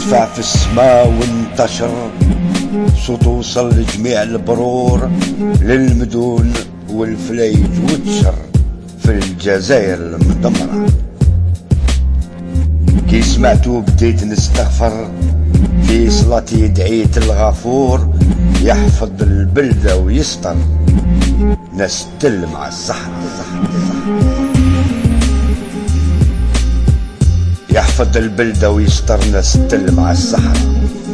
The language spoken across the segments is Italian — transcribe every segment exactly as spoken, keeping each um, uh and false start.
ارتفع في السماء وانتشر، صوته وصل لجميع البرور، للمدن والفلايج وتشر في الجزائر المدمرة. كي سمعتو بديت نستغفر، في صلاتي دعيت الغفور يحفظ البلدة ويستر ناس تل مع الصحراء. يحفظ البلدة ويستر ناس تل مع الصحراء.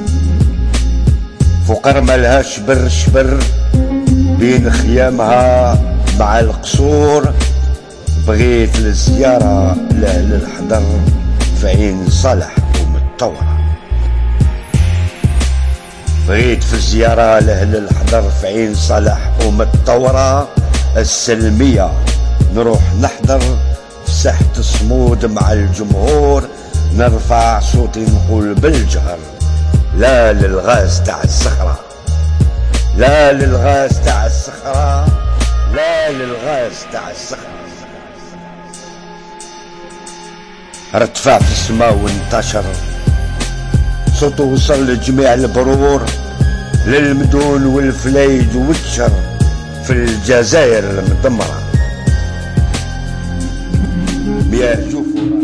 فقر مالها شبر شبر بين خيامها مع القصور، بغيت الزيارة لأهل الحضر في عين صالح ومتطورة. بغيت في الزيارة لأهل الحضر في عين صالح ومتطورة السلمية، نروح نحضر في ساحة الصمود مع الجمهور، نرفع صوتي نقول بالجهر لا للغاز تاع الصخرة، لا للغاز تاع الصخرة، لا للغاز تاع الصخرة. ارتفع في السماء وانتشر، صوته وصل لجميع البرور، للمدن والفلايج وتشر في الجزائر المدمرة. مياه جوفورة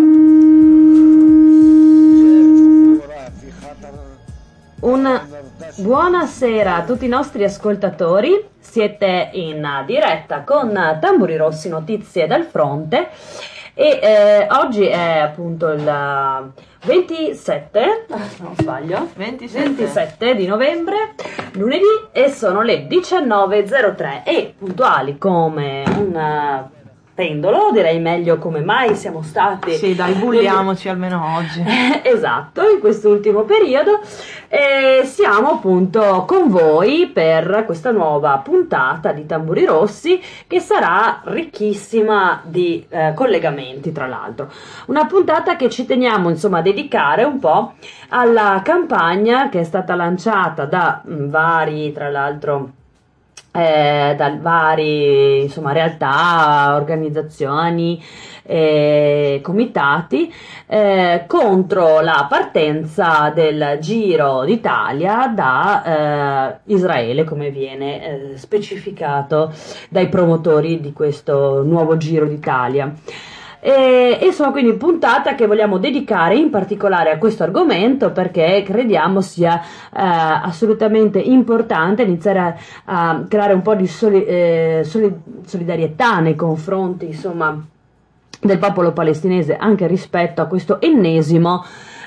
في خطر. Una buonasera a tutti i nostri ascoltatori, siete in diretta con Tamburi Rossi, notizie dal fronte, e eh, oggi è appunto il ventisette, se non sbaglio, ventisette. ventisette di novembre, lunedì, e sono le diciannove e zero tre e puntuali come un pendolo, direi meglio come mai siamo stati. Sì, dai, bulliamoci almeno oggi. Esatto, in quest'ultimo periodo eh, siamo appunto con voi per questa nuova puntata di Tamburi Rossi, che sarà ricchissima di eh, collegamenti, tra l'altro. Una puntata che ci teniamo insomma a dedicare un po' alla campagna che è stata lanciata da mh, vari, tra l'altro, Eh, da vari insomma realtà, organizzazioni, eh, comitati eh, contro la partenza del Giro d'Italia da eh, Israele, come viene eh, specificato dai promotori di questo nuovo Giro d'Italia. E insomma, quindi puntata che vogliamo dedicare in particolare a questo argomento, perché crediamo sia eh, assolutamente importante iniziare a, a creare un po' di soli, eh, soli, solidarietà nei confronti insomma del popolo palestinese, anche rispetto a questo ennesimo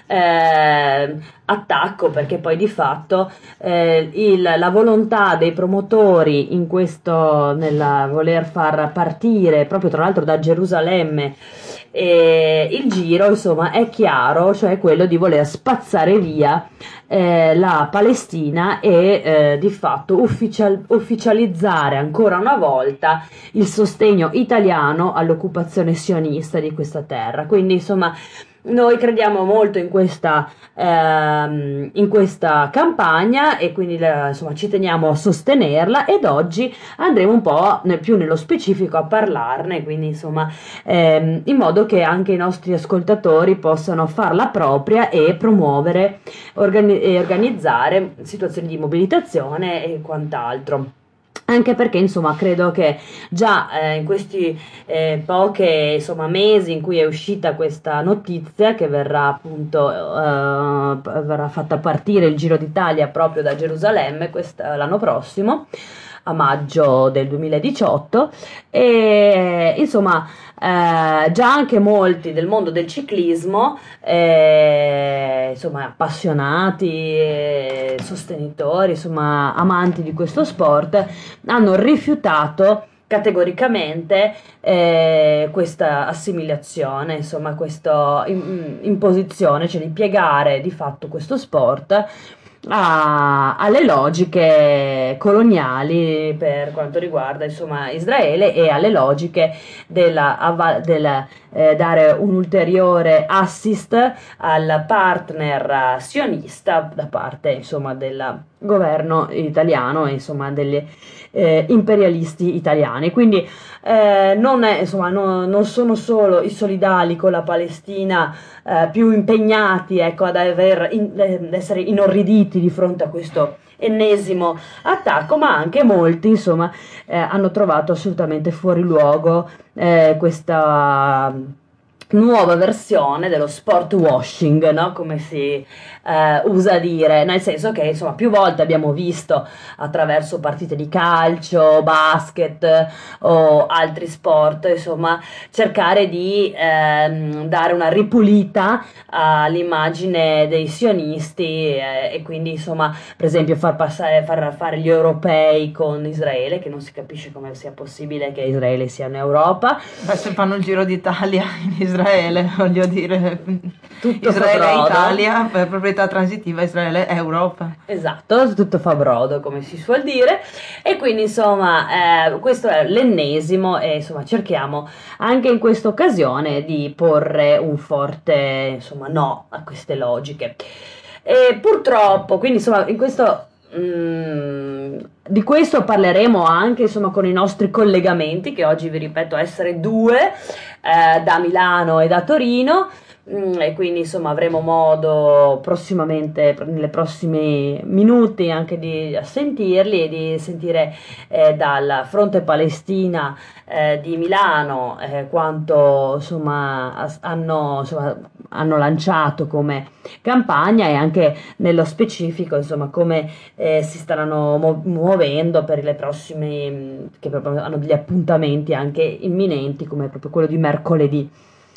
Eh, attacco, perché poi di fatto eh, il, la volontà dei promotori in questo, nel voler far partire proprio tra l'altro da Gerusalemme eh, il giro, insomma, è chiaro, cioè quello di voler spazzare via eh, la Palestina e eh, di fatto ufficial, ufficializzare ancora una volta il sostegno italiano all'occupazione sionista di questa terra. Quindi insomma noi crediamo molto in questa, ehm, in questa campagna e quindi la, insomma, ci teniamo a sostenerla, ed oggi andremo un po' nel, più nello specifico a parlarne, quindi insomma ehm, in modo che anche i nostri ascoltatori possano farla propria e promuovere organi- e organizzare situazioni di mobilitazione e quant'altro. Anche perché insomma credo che già eh, in questi eh, poche insomma mesi in cui è uscita questa notizia, che verrà appunto eh, verrà fatta partire il Giro d'Italia proprio da Gerusalemme l'anno prossimo, a maggio del duemiladiciotto, e insomma eh, già anche molti del mondo del ciclismo, eh, insomma appassionati, eh, sostenitori, insomma amanti di questo sport, hanno rifiutato categoricamente eh, questa assimilazione, insomma questa imposizione, cioè di piegare di fatto questo sport a- alle logiche coloniali per quanto riguarda insomma Israele e alle logiche della, avva- del eh, dare un ulteriore assist al partner eh, sionista da parte insomma del governo italiano e insomma degli eh, imperialisti italiani. Quindi eh, non è, insomma, no- non sono solo i solidali con la Palestina eh, più impegnati, ecco, ad aver in- eh, essere inorriditi di fronte a questo ennesimo attacco, ma anche molti, insomma, eh, hanno trovato assolutamente fuori luogo eh, questa nuova versione dello sport washing, no? Come si eh, usa dire, nel senso che insomma più volte abbiamo visto attraverso partite di calcio, basket eh, o altri sport, insomma, cercare di ehm, dare una ripulita all'immagine dei sionisti eh, e quindi insomma per esempio far passare far fare gli europei con Israele, che non si capisce come sia possibile che Israele sia in Europa. Beh, se fanno il giro d'Italia in Israele, voglio dire, Tutto fa Israele è brodo. Italia, per proprietà transitiva, Israele è Europa. Esatto, tutto fa brodo, come si suol dire, e quindi insomma eh, questo è l'ennesimo e insomma cerchiamo anche in questa occasione di porre un forte insomma no a queste logiche. E purtroppo, quindi insomma in questo mm, di questo parleremo anche insomma con i nostri collegamenti, che oggi vi ripeto essere due, eh, da Milano e da Torino. Mm, e quindi insomma avremo modo prossimamente, nei prossimi minuti, anche di sentirli e di sentire eh, dal fronte Palestina eh, di Milano eh, quanto insomma as- hanno, insomma, hanno lanciato come campagna e anche nello specifico insomma come eh, si staranno mu- muovendo per le prossime, mh, che proprio hanno degli appuntamenti anche imminenti come proprio quello di mercoledì,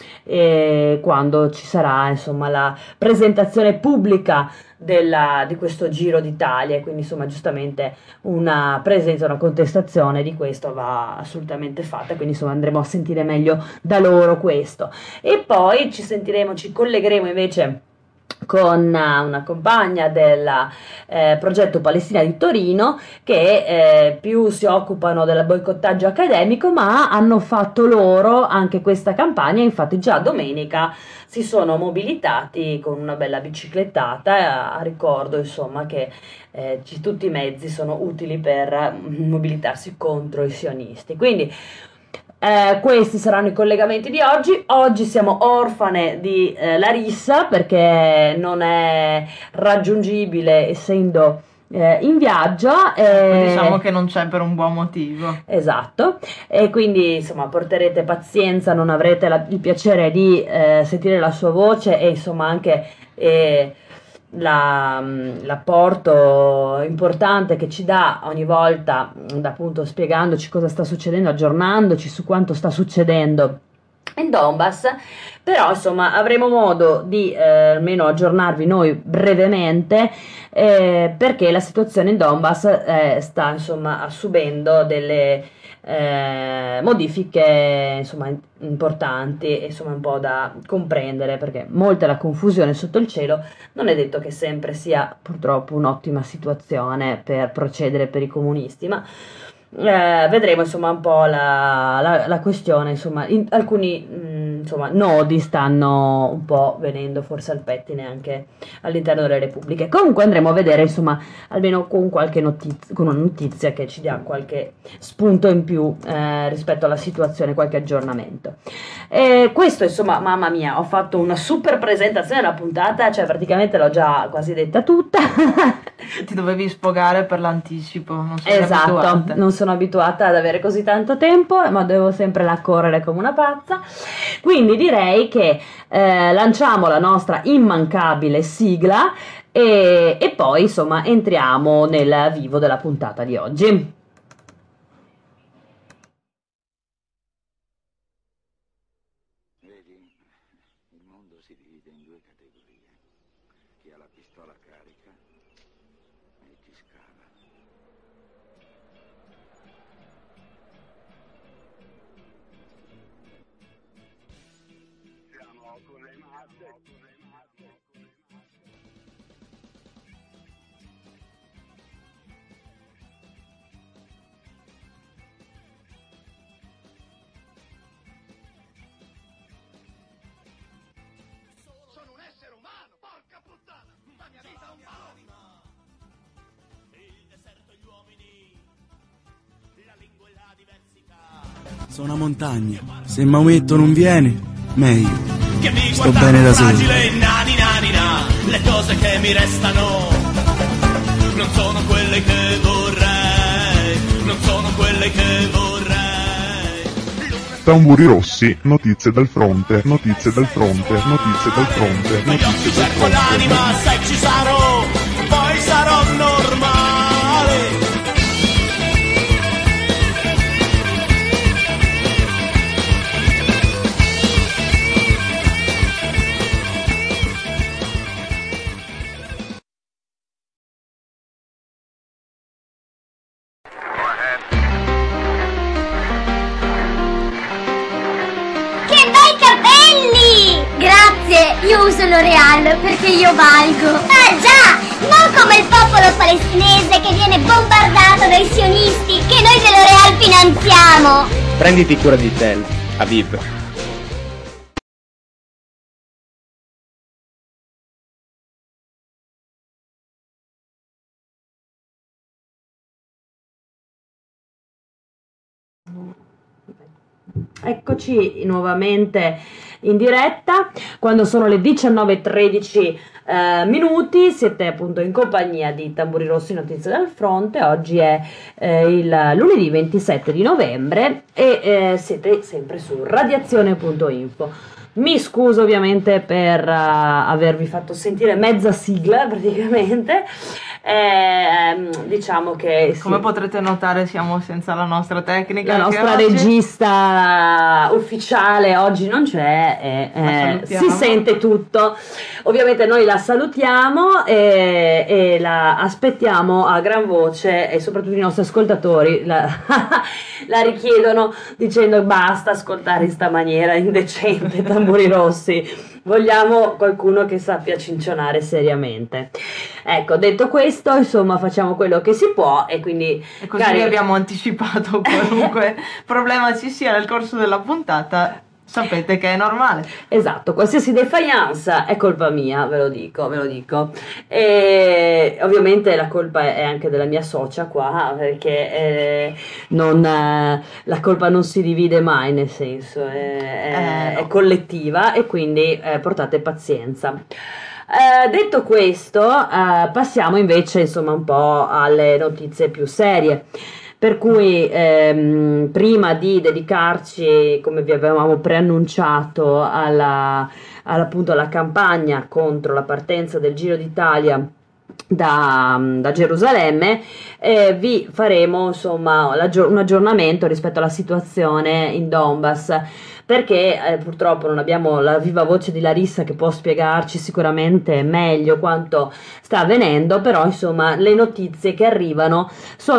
e quando ci sarà insomma la presentazione pubblica della- di questo Giro d'Italia e quindi insomma giustamente una presenza, una contestazione di questo va assolutamente fatta, quindi insomma andremo a sentire meglio da loro questo e poi ci sentiremo, ci collegheremo invece con eh, una compagna del eh, progetto Palestina di Torino che eh, più si occupano del boicottaggio accademico, ma hanno fatto loro anche questa campagna, infatti già domenica si sono mobilitati con una bella biciclettata, eh, a ricordo insomma che eh, ci- tutti i mezzi sono utili per mm, mobilitarsi contro i sionisti. Quindi eh, questi saranno i collegamenti di oggi. Oggi siamo orfane di eh, Larissa perché non è raggiungibile essendo eh, in viaggio. Ecco, eh, diciamo che non c'è per un buon motivo. Esatto, e quindi insomma porterete pazienza, non avrete la- il piacere di eh, sentire la sua voce e insomma anche eh, la- mh, l'apporto importante che ci dà ogni volta, mh, appunto spiegandoci cosa sta succedendo, aggiornandoci su quanto sta succedendo in Donbass, però insomma avremo modo di eh, almeno aggiornarvi noi brevemente eh, perché la situazione in Donbass eh, sta insomma subendo delle eh, modifiche insomma in- importanti e insomma un po' da comprendere perché molta è la confusione sotto il cielo, non è detto che sempre sia purtroppo un'ottima situazione per procedere per i comunisti, ma eh, vedremo insomma un po' la, la- la questione, insomma, in- alcuni mh, insomma, nodi stanno un po' venendo forse al pettine anche all'interno delle repubbliche. Comunque andremo a vedere insomma almeno con qualche notizia, con una notizia che ci dia qualche spunto in più eh, rispetto alla situazione, qualche aggiornamento. E questo insomma, mamma mia, ho fatto una super presentazione della puntata, cioè praticamente l'ho già quasi detta tutta. Ti dovevi sfogare per l'anticipo, non sei Esatto, abituata. non sono abituata ad avere così tanto tempo, ma devo sempre là correre come una pazza. Quindi direi che eh, lanciamo la nostra immancabile sigla e, e poi insomma entriamo nel vivo della puntata di oggi. Vedi, il mondo si divide in due categorie. Chi ha la pistola carica e chi scava. Siamo con le masse, con le masse, con le masse. Sono una montagna. Se Maometto non viene, meglio. Che mi Sto bene da solo. fragile, nani, nani, na. Le cose che mi restano non sono quelle che vorrei, non sono quelle che vorrei. Tamburi rossi, notizie dal fronte, notizie dal fronte, notizie dal fronte, Ma io notizie ti dal cerco l'anima, fronte. se ci sarò, poi sarò normale. Che bei capelli! Grazie, io uso L'Oreal perché io valgo. Ah già, non come il popolo palestinese che viene bombardato dai sionisti che noi di L'Oreal finanziamo. Prenditi cura di te, Aviv. Eccoci nuovamente in diretta quando sono le diciannove e tredici eh, minuti, siete appunto in compagnia di Tamburi Rossi, notizie dal fronte. Oggi è eh, il lunedì ventisette di novembre e eh, siete sempre su radiazione punto info. Mi scuso ovviamente per uh, avervi fatto sentire mezza sigla praticamente. Eh, diciamo che sì. Come potrete notare siamo senza la nostra tecnica. La anche nostra oggi. regista ufficiale oggi non c'è e La eh, salutiamo. si sente tutto. Ovviamente noi la salutiamo e, e la aspettiamo a gran voce, e soprattutto i nostri ascoltatori la, la richiedono dicendo basta ascoltare in sta maniera indecente Tamburi Rossi. Vogliamo qualcuno che sappia cincionare seriamente. Ecco, detto questo, insomma, facciamo quello che si può e quindi E così cari- vi abbiamo anticipato qualunque problema ci sia nel corso della puntata. Sapete che è normale. Esatto, qualsiasi defiance è colpa mia, ve lo dico, ve lo dico. E ovviamente la colpa è anche della mia socia qua, perché eh, non, eh, la colpa non si divide mai, nel senso è, è- Eh, no. è collettiva e quindi eh, portate pazienza. Eh, detto questo, eh, passiamo invece insomma un po' alle notizie più serie. Per cui ehm, prima di dedicarci, come vi avevamo preannunciato, alla, alla, appunto, alla campagna contro la partenza del Giro d'Italia da, da Gerusalemme, eh, vi faremo insomma l'aggio- un aggiornamento rispetto alla situazione in Donbass, perché eh, purtroppo non abbiamo la viva voce di Larissa che può spiegarci sicuramente meglio quanto sta avvenendo, però insomma le notizie che arrivano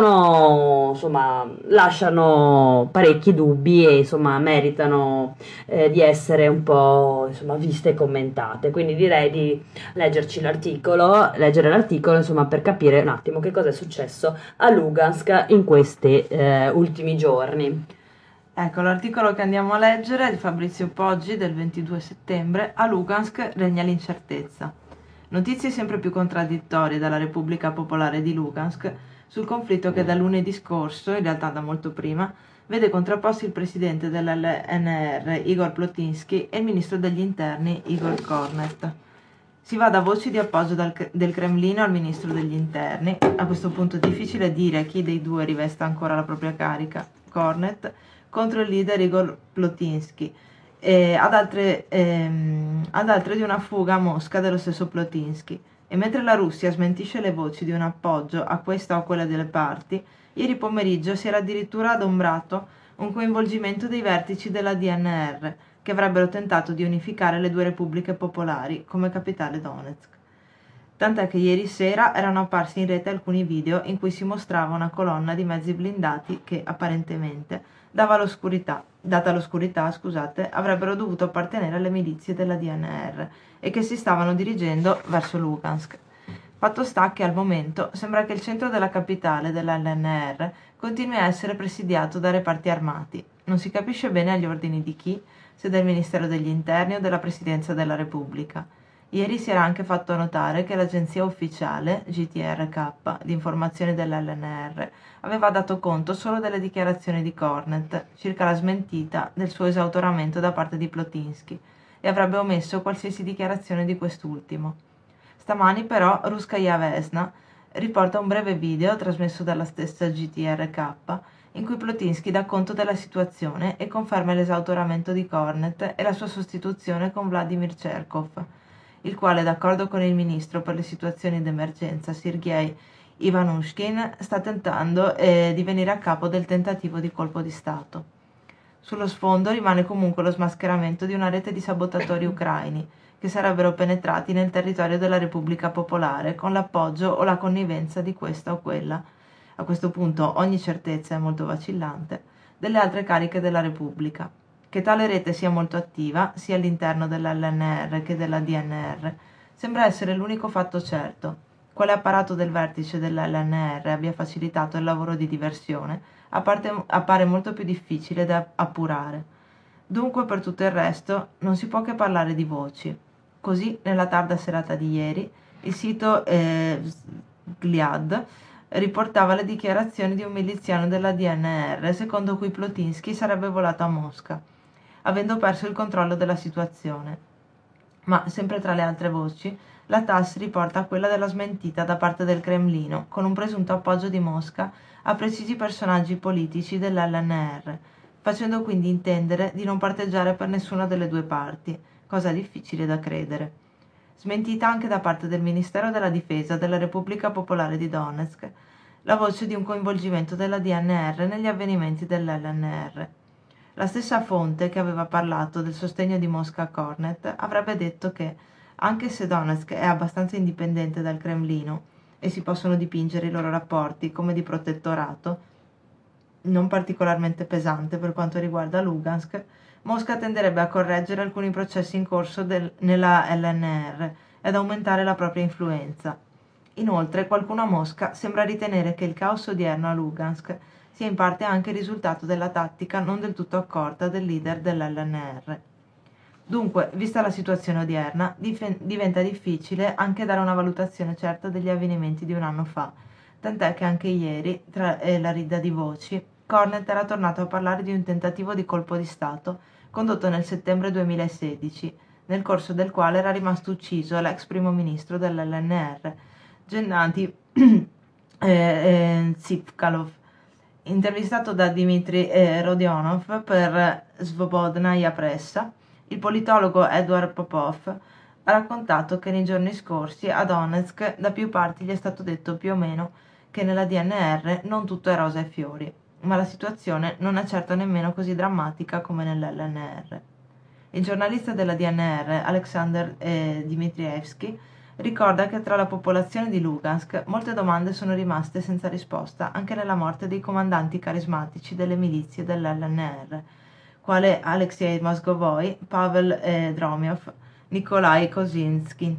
sono, insomma, lasciano parecchi dubbi e insomma meritano eh, di essere un po' insomma viste e commentate, quindi direi di leggerci l'articolo, leggere l'articolo insomma per capire un attimo che cosa è successo a Lugansk in questi eh, ultimi giorni. Ecco, l'articolo che andiamo a leggere è di Fabrizio Poggi del ventidue settembre. A Lugansk regna l'incertezza. Notizie sempre più contraddittorie dalla Repubblica Popolare di Lugansk sul conflitto che da lunedì scorso, in realtà da molto prima, vede contrapposti il presidente dell'L N R Igor Plotinsky e il ministro degli interni Igor Kornet. Si va da voci di appoggio dal, del Cremlino al ministro degli interni. A questo punto è difficile dire chi dei due rivesta ancora la propria carica, Kornet contro il leader Igor Plotinsky, e ad altre, ehm, ad altre di una fuga a Mosca dello stesso Plotinsky. E mentre la Russia smentisce le voci di un appoggio a questa o quella delle parti, ieri pomeriggio si era addirittura adombrato un coinvolgimento dei vertici della D N R, che avrebbero tentato di unificare le due repubbliche popolari come capitale Donetsk. Tant'è che ieri sera erano apparsi in rete alcuni video in cui si mostrava una colonna di mezzi blindati che, apparentemente, dava l'oscurità, data l'oscurità, scusate, avrebbero dovuto appartenere alle milizie della D N R e che si stavano dirigendo verso Lugansk. Fatto sta che al momento sembra che il centro della capitale dell'L N R continui a essere presidiato da reparti armati. Non si capisce bene agli ordini di chi, se del Ministero degli Interni o della Presidenza della Repubblica. Ieri si era anche fatto notare che l'agenzia ufficiale G T R K di informazioni dell'L N R aveva dato conto solo delle dichiarazioni di Kornet circa la smentita del suo esautoramento da parte di Plot'inskij e avrebbe omesso qualsiasi dichiarazione di quest'ultimo. Stamani però Russkaya Vesna riporta un breve video trasmesso dalla stessa G T R K in cui Plot'inskij dà conto della situazione e conferma l'esautoramento di Kornet e la sua sostituzione con Vladimir Cherkov, il quale, d'accordo con il ministro per le situazioni d'emergenza Sergei Ivanushkin, sta tentando eh, di venire a capo del tentativo di colpo di Stato. Sullo sfondo rimane comunque lo smascheramento di una rete di sabotatori ucraini che sarebbero penetrati nel territorio della Repubblica Popolare con l'appoggio o la connivenza di questa o quella, a questo punto ogni certezza è molto vacillante, delle altre cariche della Repubblica. Che tale rete sia molto attiva, sia all'interno dell'L N R che della D N R, sembra essere l'unico fatto certo. Quale apparato del vertice dell'L N R abbia facilitato il lavoro di diversione appare, appare molto più difficile da appurare. Dunque, per tutto il resto, non si può che parlare di voci. Così, nella tarda serata di ieri, il sito eh, Gliad riportava le dichiarazioni di un miliziano della D N R, secondo cui Plot'inskij sarebbe volato a Mosca, avendo perso il controllo della situazione. Ma, sempre tra le altre voci, la T A S riporta quella della smentita da parte del Cremlino, con un presunto appoggio di Mosca a precisi personaggi politici dell'L N R, facendo quindi intendere di non parteggiare per nessuna delle due parti, cosa difficile da credere. Smentita anche da parte del Ministero della Difesa della Repubblica Popolare di Donetsk la voce di un coinvolgimento della D N R negli avvenimenti dell'L N R. La stessa fonte che aveva parlato del sostegno di Mosca a Kornet avrebbe detto che, anche se Donetsk è abbastanza indipendente dal Cremlino e si possono dipingere i loro rapporti come di protettorato, non particolarmente pesante per quanto riguarda Lugansk, Mosca tenderebbe a correggere alcuni processi in corso del, nella L N R e ad aumentare la propria influenza. Inoltre, qualcuno a Mosca sembra ritenere che il caos odierno a Lugansk sia in parte anche il risultato della tattica non del tutto accorta del leader dell'L N R. Dunque, vista la situazione odierna, dif- diventa difficile anche dare una valutazione certa degli avvenimenti di un anno fa, tant'è che anche ieri, tra eh, la rida di voci, Kornet era tornato a parlare di un tentativo di colpo di Stato condotto nel settembre duemilasedici, nel corso del quale era rimasto ucciso l'ex primo ministro dell'L N R, Gennady eh, eh, Tsipkalov. Intervistato da Dmitry eh, Rodionov per Svobodnaya Pressa, il politologo Edward Popov ha raccontato che nei giorni scorsi a Donetsk da più parti gli è stato detto più o meno che nella D N R non tutto è rosa e fiori, ma la situazione non è certo nemmeno così drammatica come nell'L N R. Il giornalista della D N R, Alexander eh, Dmitrievsky, ricorda che tra la popolazione di Lugansk molte domande sono rimaste senza risposta anche nella morte dei comandanti carismatici delle milizie dell'L N R, quale Alexei Mozgovoi, Pavel eh, Dromiov, Nikolai Kozinski.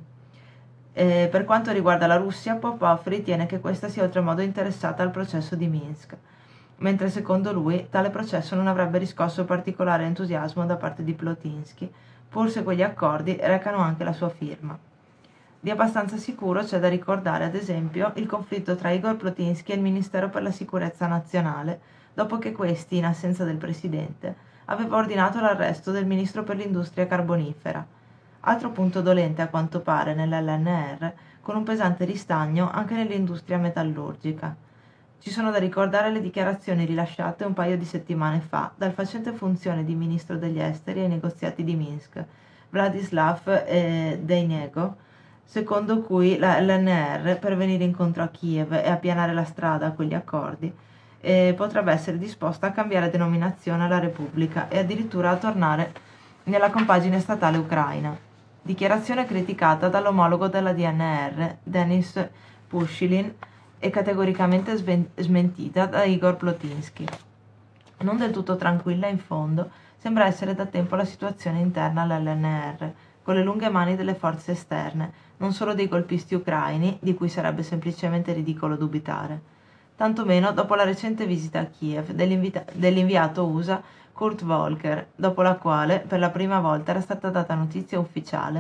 Eh, per quanto riguarda la Russia, Popov ritiene che questa sia oltremodo interessata al processo di Minsk, mentre secondo lui tale processo non avrebbe riscosso particolare entusiasmo da parte di Plot'inskij, pur se quegli accordi recano anche la sua firma. Di abbastanza sicuro c'è da ricordare, ad esempio, il conflitto tra Igor Plot'inskij e il Ministero per la Sicurezza Nazionale, dopo che questi, in assenza del presidente, aveva ordinato l'arresto del ministro per l'industria carbonifera. Altro punto dolente a quanto pare nell'L N R, con un pesante ristagno anche nell'industria metallurgica. Ci sono da ricordare le dichiarazioni rilasciate un paio di settimane fa dal facente funzione di ministro degli esteri ai negoziati di Minsk, Vladislav eh, Deinego, secondo cui la L N R, per venire incontro a Kiev e appianare la strada a quegli accordi, eh, potrebbe essere disposta a cambiare denominazione alla Repubblica e addirittura a tornare nella compagine statale ucraina. Dichiarazione criticata dall'omologo della D N R, Denis Pushilin, e categoricamente sven- smentita da Igor Plot'inskij. Non del tutto tranquilla, in fondo, sembra essere da tempo la situazione interna all'L N R, con le lunghe mani delle forze esterne, non solo dei golpisti ucraini, di cui sarebbe semplicemente ridicolo dubitare. Tanto meno dopo la recente visita a Kiev dell'invita- dell'inviato U S A Kurt Volker, dopo la quale per la prima volta era stata data notizia ufficiale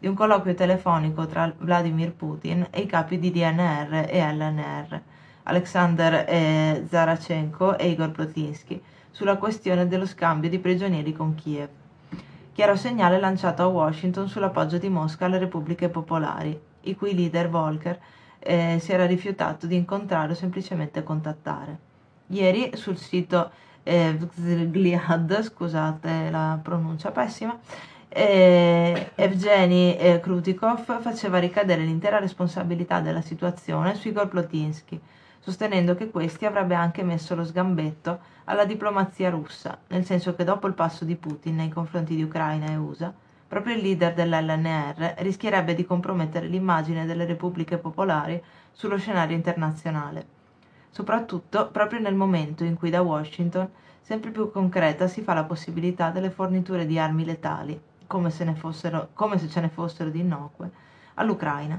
di un colloquio telefonico tra Vladimir Putin e i capi di D N R e L N R, Alexander eh, Zarachenko e Igor Plotninsky, sulla questione dello scambio di prigionieri con Kiev. Chiaro segnale lanciato a Washington sull'appoggio di Mosca alle repubbliche popolari, i cui leader Volker eh, si era rifiutato di incontrare o semplicemente contattare. Ieri sul sito eh, Vzgliad, scusate la pronuncia pessima, eh, Evgeny eh, Krutikov faceva ricadere l'intera responsabilità della situazione su Igor Plotninsky, sostenendo che questi avrebbe anche messo lo sgambetto alla diplomazia russa, nel senso che dopo il passo di Putin nei confronti di Ucraina e U S A, proprio il leader dell'L N R rischierebbe di compromettere l'immagine delle repubbliche popolari sullo scenario internazionale, soprattutto proprio nel momento in cui da Washington sempre più concreta si fa la possibilità delle forniture di armi letali, come se, ne fossero, come se ce ne fossero di innocue, all'Ucraina.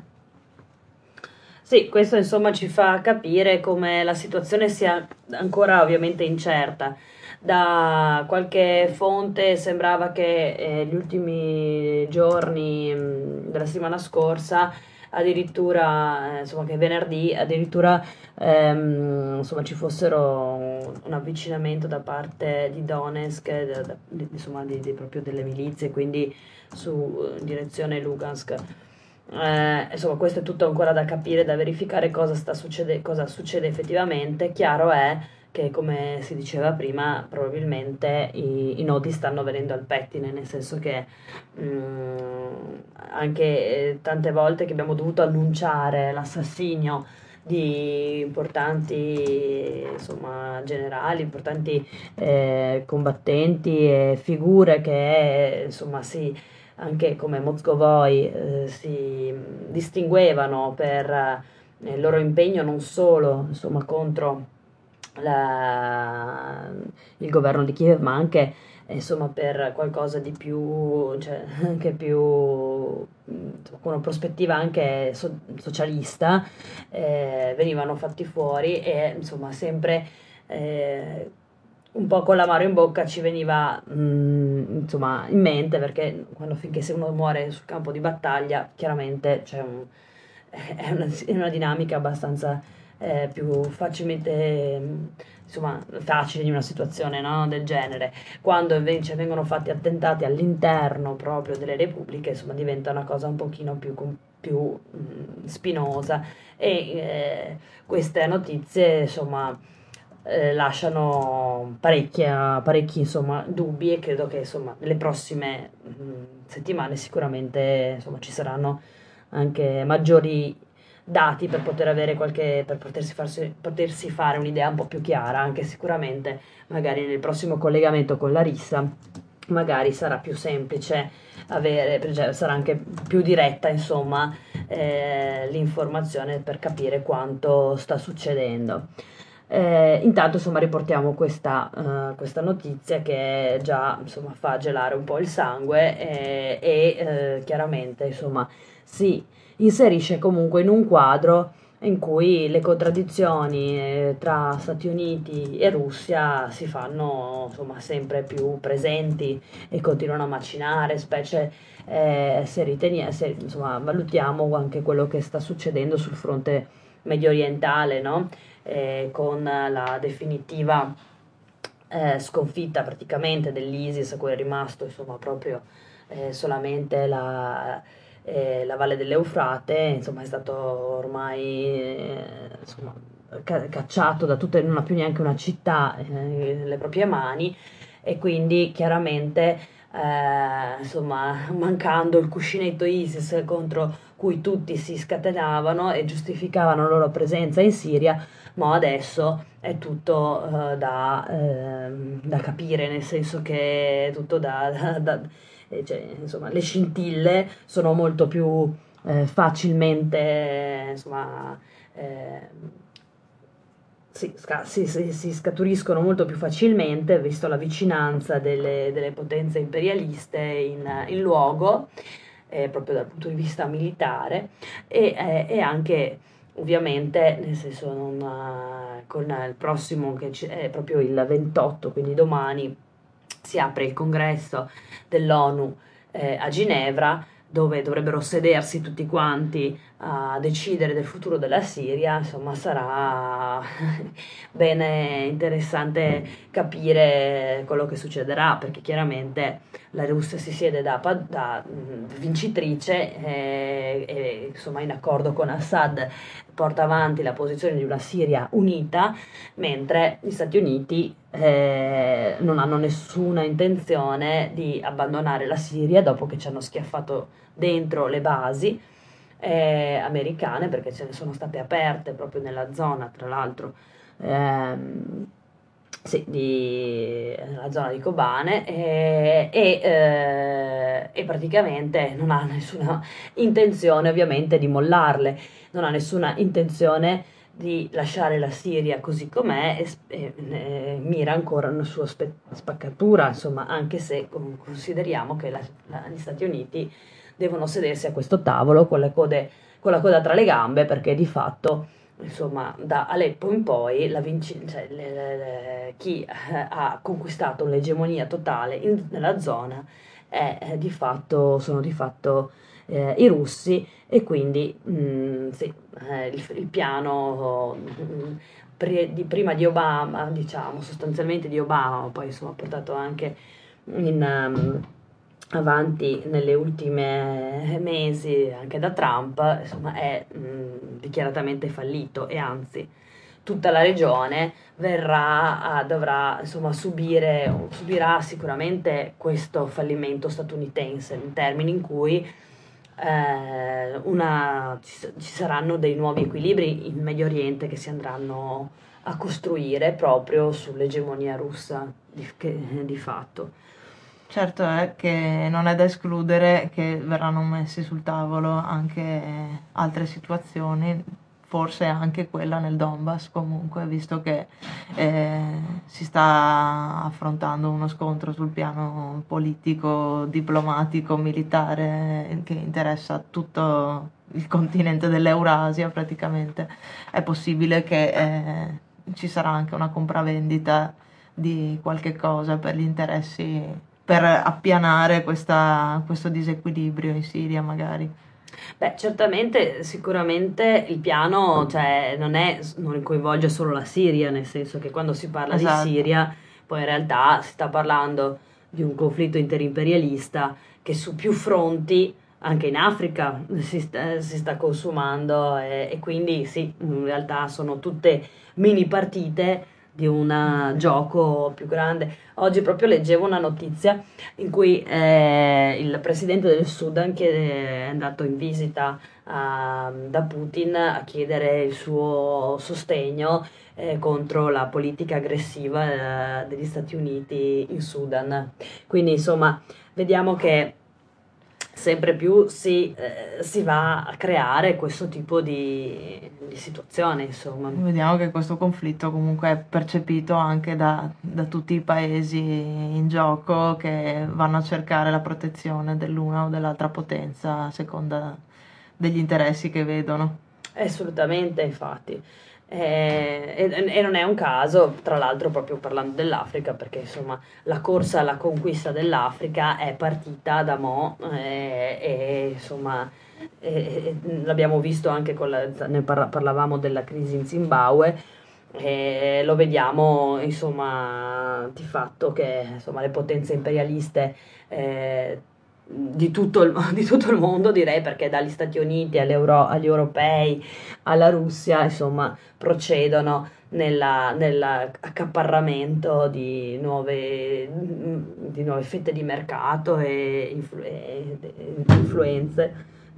Sì, questo insomma ci fa capire come la situazione sia ancora ovviamente incerta. Da qualche fonte sembrava che eh, gli ultimi giorni mh, della settimana scorsa, addirittura, eh, insomma che venerdì, addirittura ehm, insomma ci fossero un avvicinamento da parte di Donetsk, da, da, di, insomma di, di proprio delle milizie, quindi su in direzione Lugansk. Eh, insomma, questo è tutto ancora da capire, da verificare cosa sta succede, cosa succede effettivamente. Chiaro è che, come si diceva prima, probabilmente i, i nodi stanno venendo al pettine, nel senso che mh, anche eh, tante volte che abbiamo dovuto annunciare l'assassinio di importanti insomma generali, importanti eh, combattenti e figure che insomma si anche come Moscovoi eh, si distinguevano per eh, il loro impegno non solo insomma contro la, il governo di Kiev, ma anche eh, insomma per qualcosa di più, cioè anche più con una prospettiva anche so, socialista, eh, venivano fatti fuori e insomma sempre eh, un po' con l'amaro in bocca ci veniva mh, insomma in mente, perché quando finché se uno muore sul campo di battaglia chiaramente c'è un, è, una, è una dinamica abbastanza eh, più facilmente insomma facile di una situazione, no, del genere. Quando invece vengono fatti attentati all'interno proprio delle repubbliche, insomma diventa una cosa un pochino più, più mh, spinosa e eh, queste notizie insomma Eh, lasciano parecchia, parecchi insomma dubbi, e credo che insomma nelle prossime mh, settimane sicuramente insomma ci saranno anche maggiori dati per poter avere qualche per potersi, farsi, potersi fare un'idea un po' più chiara. Anche sicuramente magari nel prossimo collegamento con Larissa magari sarà più semplice avere, cioè sarà anche più diretta insomma eh, l'informazione per capire quanto sta succedendo. Eh, intanto insomma riportiamo questa, uh, questa notizia che già insomma fa gelare un po' il sangue eh, e eh, chiaramente insomma si inserisce comunque in un quadro in cui le contraddizioni eh, tra Stati Uniti e Russia si fanno insomma sempre più presenti e continuano a macinare, specie eh, se riteniamo, se insomma valutiamo anche quello che sta succedendo sul fronte medio orientale, no? Eh, con la definitiva eh, sconfitta praticamente dell'ISIS, a cui è rimasto insomma proprio eh, solamente la, eh, la Valle dell'Eufrate, insomma è stato ormai eh, insomma, ca- cacciato da tutte, non ha più neanche una città eh, nelle proprie mani, e quindi chiaramente eh, insomma mancando il cuscinetto ISIS contro cui tutti si scatenavano e giustificavano la loro presenza in Siria, ma adesso è tutto uh, da, eh, da capire, nel senso che è tutto da, da, da eh, cioè, insomma, le scintille sono molto più eh, facilmente insomma eh, si, sca- si, si, si scaturiscono molto più facilmente, visto la vicinanza delle, delle potenze imperialiste in, in luogo, eh, proprio dal punto di vista militare, e, eh, e anche ovviamente nel senso non, uh, con il prossimo che è proprio il ventotto, quindi domani si apre il congresso dell'ONU eh, a Ginevra, dove dovrebbero sedersi tutti quanti a decidere del futuro della Siria, insomma sarà bene interessante capire quello che succederà, perché chiaramente la Russia si siede da, pa- da mh, vincitrice e, e insomma in accordo con Assad porta avanti la posizione di una Siria unita, mentre gli Stati Uniti eh, non hanno nessuna intenzione di abbandonare la Siria dopo che ci hanno schiaffato dentro le basi eh, americane, perché ce ne sono state aperte proprio nella zona, tra l'altro ehm, sì, di, nella zona di Kobane e, e, eh, e praticamente non ha nessuna intenzione ovviamente di mollarle, non ha nessuna intenzione di lasciare la Siria così com'è e, e, e mira ancora una sua spe- spaccatura, insomma, anche se consideriamo che la, la, gli Stati Uniti devono sedersi a questo tavolo con le code, con la coda tra le gambe, perché di fatto, insomma, da Aleppo in poi la vinci- cioè, le, le, le, chi eh, ha conquistato l'egemonia totale in, nella zona è, è di fatto, sono di fatto eh, i russi, e quindi mh, sì, eh, il, il piano mh, pre, di, prima di Obama, diciamo sostanzialmente di Obama, poi insomma portato anche in... Um, avanti nelle ultime mesi anche da Trump, insomma è mh, dichiaratamente fallito, e anzi tutta la regione verrà a, dovrà insomma subire subirà sicuramente questo fallimento statunitense, in termini in cui eh, una, ci, ci saranno dei nuovi equilibri in Medio Oriente che si andranno a costruire proprio sull'egemonia russa di, che, di fatto. Certo è che non è da escludere che verranno messi sul tavolo anche altre situazioni, forse anche quella nel Donbass comunque, visto che eh, si sta affrontando uno scontro sul piano politico, diplomatico, militare che interessa tutto il continente dell'Eurasia praticamente. È possibile che eh, ci sarà anche una compravendita di qualche cosa per gli interessi, per appianare questa, questo disequilibrio in Siria magari. Beh, certamente, sicuramente il piano, cioè, non è, non coinvolge solo la Siria, nel senso che quando si parla Esatto. di Siria, poi in realtà si sta parlando di un conflitto interimperialista che su più fronti, anche in Africa, si sta, si sta consumando, e, e quindi sì, in realtà sono tutte mini partite di un gioco più grande. Oggi proprio leggevo una notizia in cui eh, il presidente del Sudan, che è andato in visita a, da Putin a chiedere il suo sostegno eh, contro la politica aggressiva eh, degli Stati Uniti in Sudan. Quindi insomma vediamo che sempre più si, eh, si va a creare questo tipo di, di situazione, insomma. Vediamo che questo conflitto comunque è percepito anche da, da tutti i paesi in gioco, che vanno a cercare la protezione dell'una o dell'altra potenza a seconda degli interessi che vedono. Assolutamente, infatti. Eh, e, e non è un caso, tra l'altro, proprio parlando dell'Africa, perché insomma la corsa alla conquista dell'Africa è partita da mo' eh, e insomma eh, l'abbiamo visto anche con la, ne parla- parlavamo della crisi in Zimbabwe, e lo vediamo insomma di fatto che insomma le potenze imperialiste eh, di tutto, il, di tutto il mondo, direi, perché dagli Stati Uniti all'Euro, agli europei alla Russia, insomma, procedono nella, nell'accaparramento di nuove, di nuove fette di mercato e, influ, e, e influenze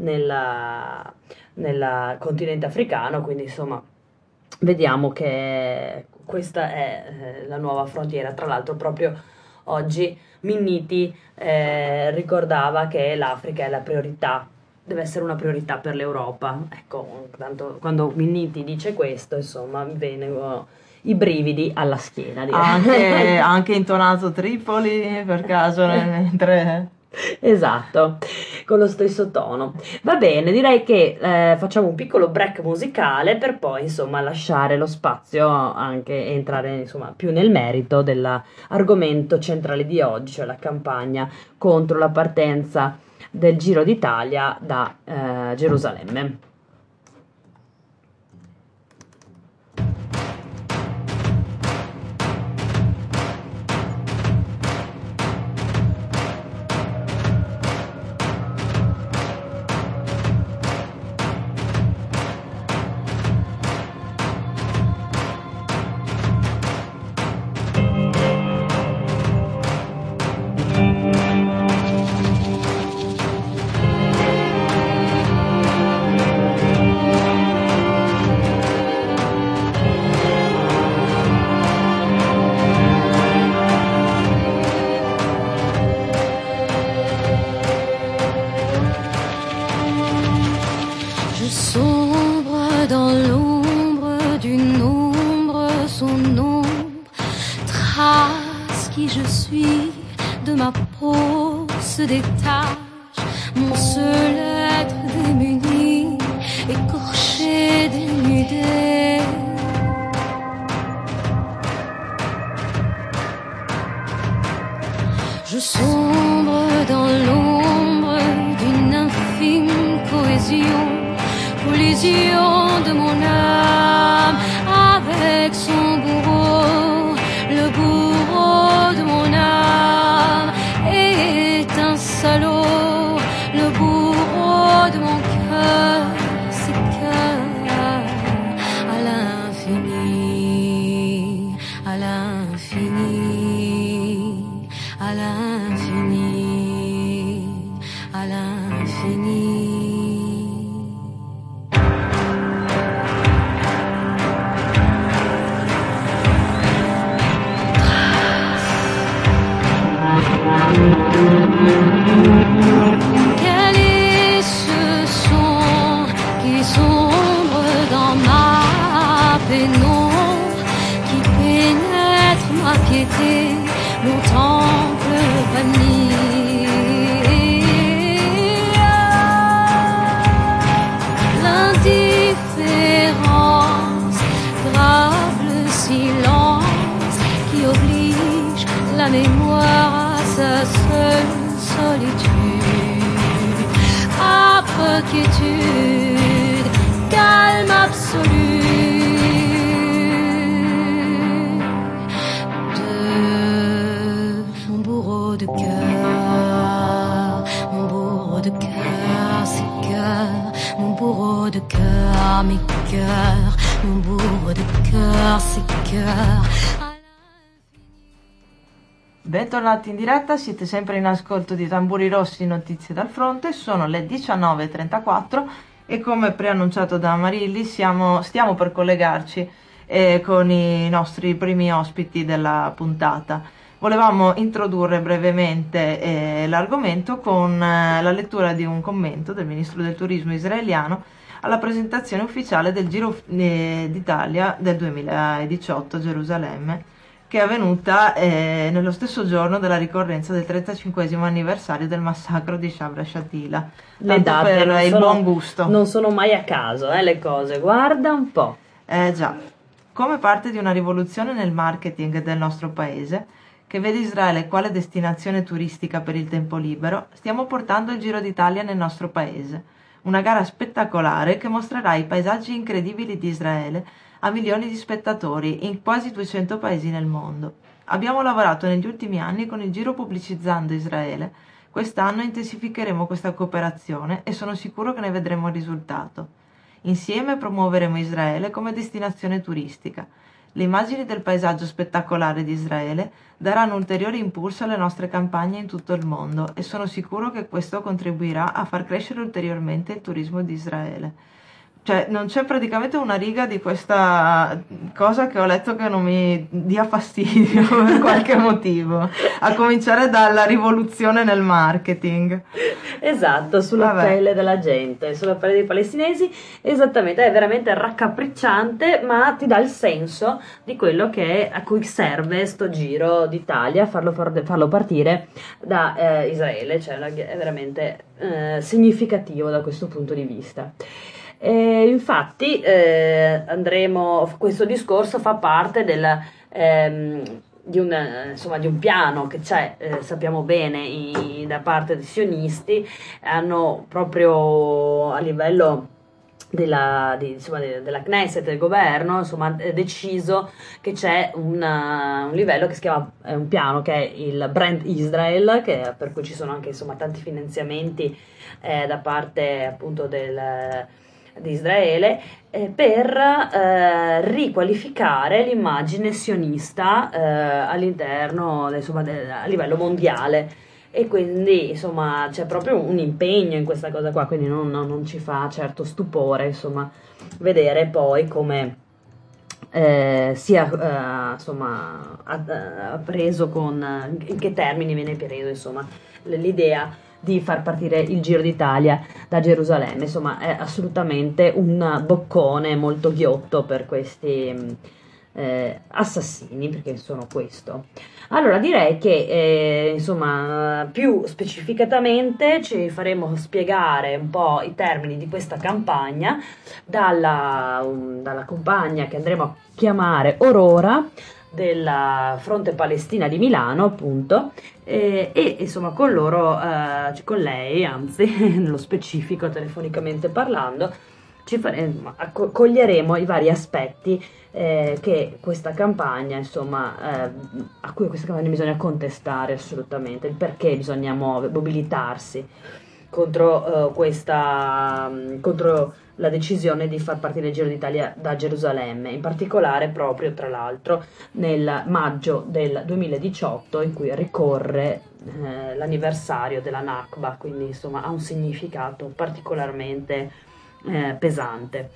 nella, nel continente africano. Quindi insomma vediamo che questa è eh, la nuova frontiera. Tra l'altro proprio oggi Minniti eh, ricordava che l'Africa è la priorità, deve essere una priorità per l'Europa. Ecco, tanto quando Minniti dice questo, insomma, mi vengono i brividi alla schiena. Direi. Ha anche, ha anche intonato Tripoli per caso mentre... Esatto, con lo stesso tono. Va bene, direi che eh, facciamo un piccolo break musicale per poi insomma lasciare lo spazio anche e entrare insomma più nel merito dell'argomento centrale di oggi, cioè la campagna contro la partenza del Giro d'Italia da eh, Gerusalemme. Bentornati in diretta, siete sempre in ascolto di Tamburi Rossi, notizie dal fronte, sono le diciannove e trentaquattro e come preannunciato da Marilli siamo, stiamo per collegarci eh, con i nostri primi ospiti della puntata. Volevamo introdurre brevemente eh, l'argomento con eh, la lettura di un commento del ministro del turismo israeliano alla presentazione ufficiale del Giro eh, d'Italia del duemiladiciotto a Gerusalemme, che è avvenuta eh, nello stesso giorno della ricorrenza del trentacinquesimo anniversario del massacro di Shabra Shatila. Le date per non il sono, buon gusto. Non sono mai a caso, eh, le cose, guarda un po'. Eh già, come parte di una rivoluzione nel marketing del nostro paese, che vede Israele quale destinazione turistica per il tempo libero, stiamo portando il Giro d'Italia nel nostro paese. Una gara spettacolare che mostrerà i paesaggi incredibili di Israele a milioni di spettatori in quasi duecento paesi nel mondo. Abbiamo lavorato negli ultimi anni con il Giro pubblicizzando Israele. Quest'anno intensificheremo questa cooperazione e sono sicuro che ne vedremo il risultato. Insieme promuoveremo Israele come destinazione turistica. Le immagini del paesaggio spettacolare di Israele daranno ulteriore impulso alle nostre campagne in tutto il mondo e sono sicuro che questo contribuirà a far crescere ulteriormente il turismo di Israele. Cioè, non c'è praticamente una riga di questa cosa che ho letto che non mi dia fastidio per qualche motivo, a cominciare dalla rivoluzione nel marketing. Esatto, sulla Vabbè. pelle della gente, sulla pelle dei palestinesi, esattamente, è veramente raccapricciante, ma ti dà il senso di quello che a cui serve sto Giro d'Italia, farlo, farlo partire da eh, Israele, cioè è veramente eh, significativo da questo punto di vista. E infatti eh, andremo, questo discorso fa parte del, ehm, di un, eh, insomma, di un piano che c'è, eh, sappiamo bene, i- da parte dei sionisti, hanno proprio a livello della, di- insomma, de- della Knesset, del governo, insomma, è deciso che c'è una- un livello che si chiama, è un piano che è il Brand Israel, che, per cui ci sono anche insomma tanti finanziamenti eh, da parte appunto del, di Israele, eh, per eh, riqualificare l'immagine sionista eh, all'interno, insomma, de- a livello mondiale. E quindi insomma c'è proprio un impegno in questa cosa qua, quindi non, non- non ci fa certo stupore insomma vedere poi come eh, sia eh, insomma ha, ha preso con in che termini viene preso insomma l'idea di far partire il Giro d'Italia da Gerusalemme. Insomma è assolutamente un boccone molto ghiotto per questi mh, eh, assassini, perché sono questo. Allora direi che eh, insomma più specificatamente ci faremo spiegare un po' i termini di questa campagna dalla, um, dalla compagna che andremo a chiamare Aurora della Fronte Palestina di Milano, appunto, e, e, insomma con loro, eh, con lei anzi, nello specifico telefonicamente parlando, ci faremo, acco- coglieremo i vari aspetti eh, che questa campagna, insomma, eh, a cui questa campagna bisogna contestare assolutamente, il perché bisogna muovere, mobilitarsi contro eh, questa, mh, contro la decisione di far partire il Giro d'Italia da Gerusalemme, in particolare proprio, tra l'altro, nel maggio del duemiladiciotto, in cui ricorre eh, l'anniversario della Nakba, quindi insomma ha un significato particolarmente eh, pesante.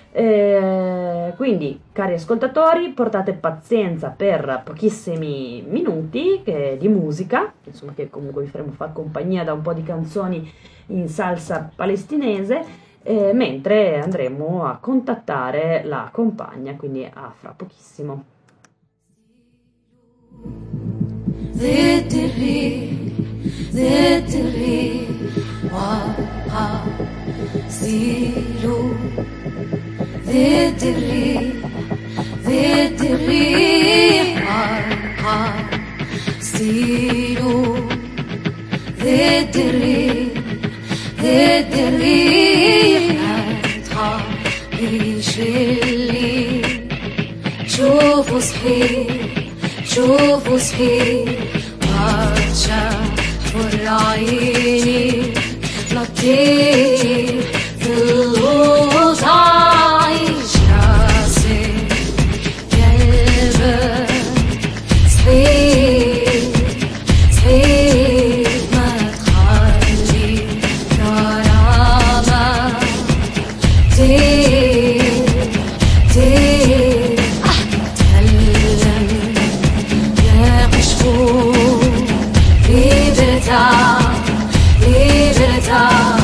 Eh, quindi, cari ascoltatori, portate pazienza per pochissimi minuti che- di musica, insomma, che comunque vi faremo fare compagnia da un po' di canzoni in salsa palestinese, eh, mentre andremo a contattare la compagna, quindi a fra pochissimo. ذكري ذكري وقع سيلو ذكري ذكري وقع سيلو ذكري ذكري أتعيش اللي شوفوا صحيح شوفوا صحيح وارجع حر عيني لطيف في الغوص عايش راسي قلبك صحيح صحيح ما تخلي غرامة تيه تيه أتكلم Libertà, libertà.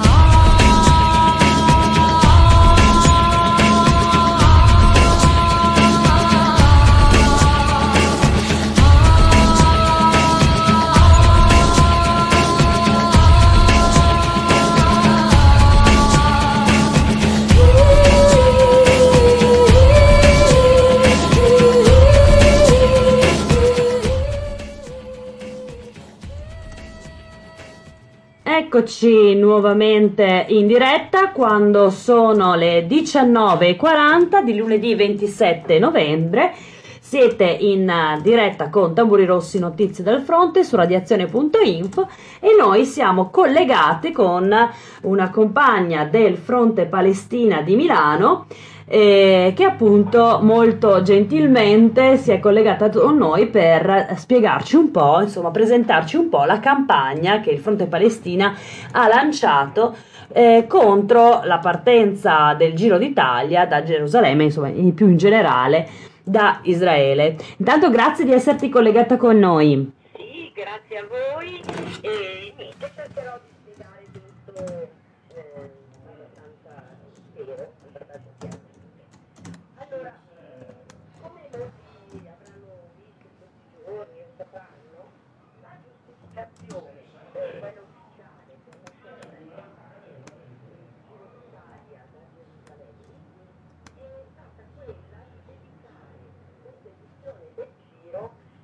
Eccoci nuovamente in diretta quando sono le diciannove e quaranta di lunedì ventisette novembre. Siete in diretta con Tamburi Rossi Notizie del Fronte su radiazione punto info e noi siamo collegati con una compagna del Fronte Palestina di Milano eh, che appunto molto gentilmente si è collegata con noi per spiegarci un po', insomma presentarci un po' la campagna che il Fronte Palestina ha lanciato eh, contro la partenza del Giro d'Italia da Gerusalemme, insomma in più in generale da Israele. Intanto grazie di esserti collegata con noi. Sì, grazie a voi e niente, cercherò di spiegare tutto eh, abbastanza spero, abbastanza chiaramente. Allora, come molti avranno visto in questi giorni e sapranno, la giustificazione eh, quella ufficiale per la scelta di fare il Giro d'Italia da Gerusalemme è stata quella di dedicare questa edizione del Giro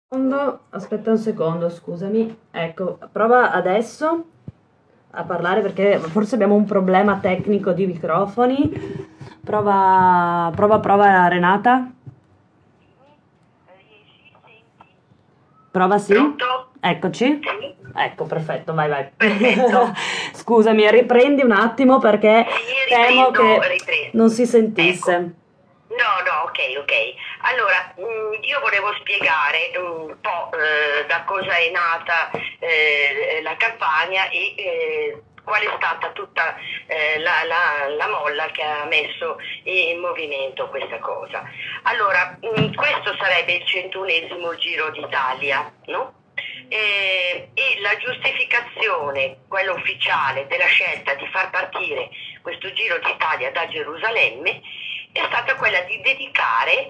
secondo, aspetta un secondo, scusami. Ecco, prova adesso a parlare perché forse abbiamo un problema tecnico di microfoni. Prova, prova, prova Renata. Prova sì. Pronto? Eccoci. Sì. Ecco, perfetto, vai vai. Perfetto. Scusami, riprendi un attimo perché Sì, temo riprendo, che riprendo. non si sentisse. Ecco. No, no, ok, ok. Allora, mh, io volevo spiegare un po' eh, da cosa è nata eh, la campagna e eh, qual è stata tutta eh, la, la, la molla che ha messo in movimento questa cosa. Allora, mh, questo sarebbe il centunesimo Giro d'Italia, no? E, e la giustificazione, quella ufficiale, della scelta di far partire questo Giro d'Italia da Gerusalemme è stata quella di dedicare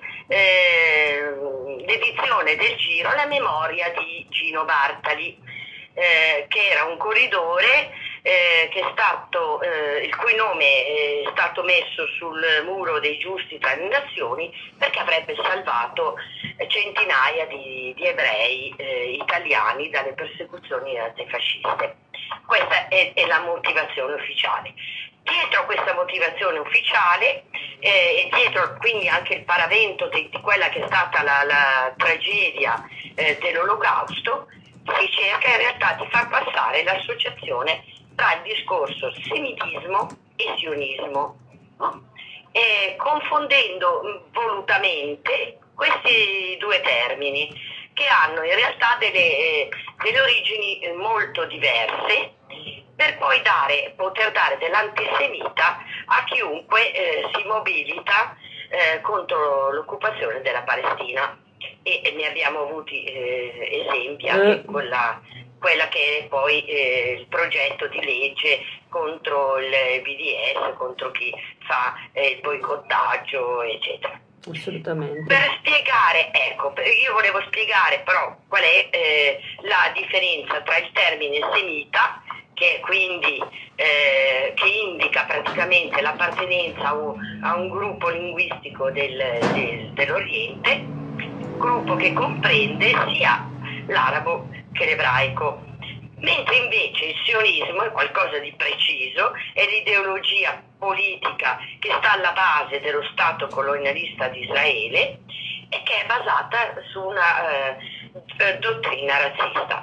eh, l'edizione del Giro alla memoria di Gino Bartali, eh, che era un corridore eh, che è stato, eh, il cui nome è stato messo sul muro dei giusti tra le nazioni perché avrebbe salvato centinaia di, di ebrei eh, italiani dalle persecuzioni nazifasciste. Questa è, è la motivazione ufficiale. Dietro questa motivazione ufficiale eh, e dietro quindi anche il paravento di, di quella che è stata la, la tragedia eh, dell'Olocausto, si cerca in realtà di far passare l'associazione tra il discorso semitismo e sionismo, no? E confondendo volutamente questi due termini che hanno in realtà delle, delle origini molto diverse, per poi dare, poter dare dell'antisemita a chiunque eh, si mobilita eh, contro l'occupazione della Palestina. E, e ne abbiamo avuti eh, esempi anche quella, quella che è poi eh, il progetto di legge contro il B D S, contro chi fa eh, il boicottaggio, eccetera. Assolutamente. Per spiegare, ecco, io volevo spiegare però qual è eh, la differenza tra il termine semita, che è quindi eh, che indica praticamente l'appartenenza a un, a un gruppo linguistico del, del, dell'Oriente, gruppo che comprende sia l'arabo che l'ebraico, mentre invece il sionismo è qualcosa di preciso, è l'ideologia politica che sta alla base dello Stato colonialista di Israele e che è basata su una eh, dottrina razzista.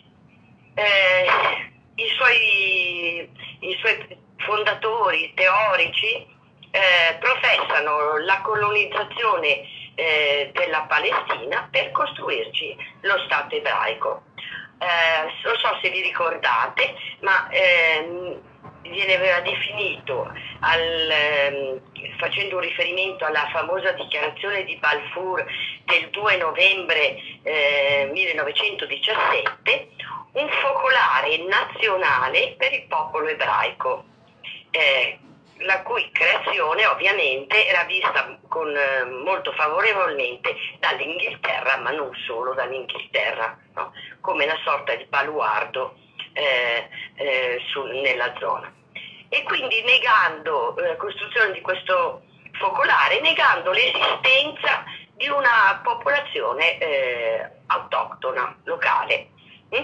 Eh, i, suoi, I suoi fondatori teorici eh, professano la colonizzazione eh, della Palestina per costruirci lo Stato ebraico. Eh, non so se vi ricordate, ma ehm, viene definito al, ehm, facendo un riferimento alla famosa dichiarazione di Balfour del due novembre eh, millenovecentodiciassette, un focolare nazionale per il popolo ebraico, eh, la cui creazione ovviamente era vista con, eh, molto favorevolmente dall'Inghilterra, ma non solo dall'Inghilterra, no? Come una sorta di baluardo eh, eh, su, nella zona. E quindi negando la costruzione di questo focolare, negando l'esistenza di una popolazione eh, autoctona, locale. Mm?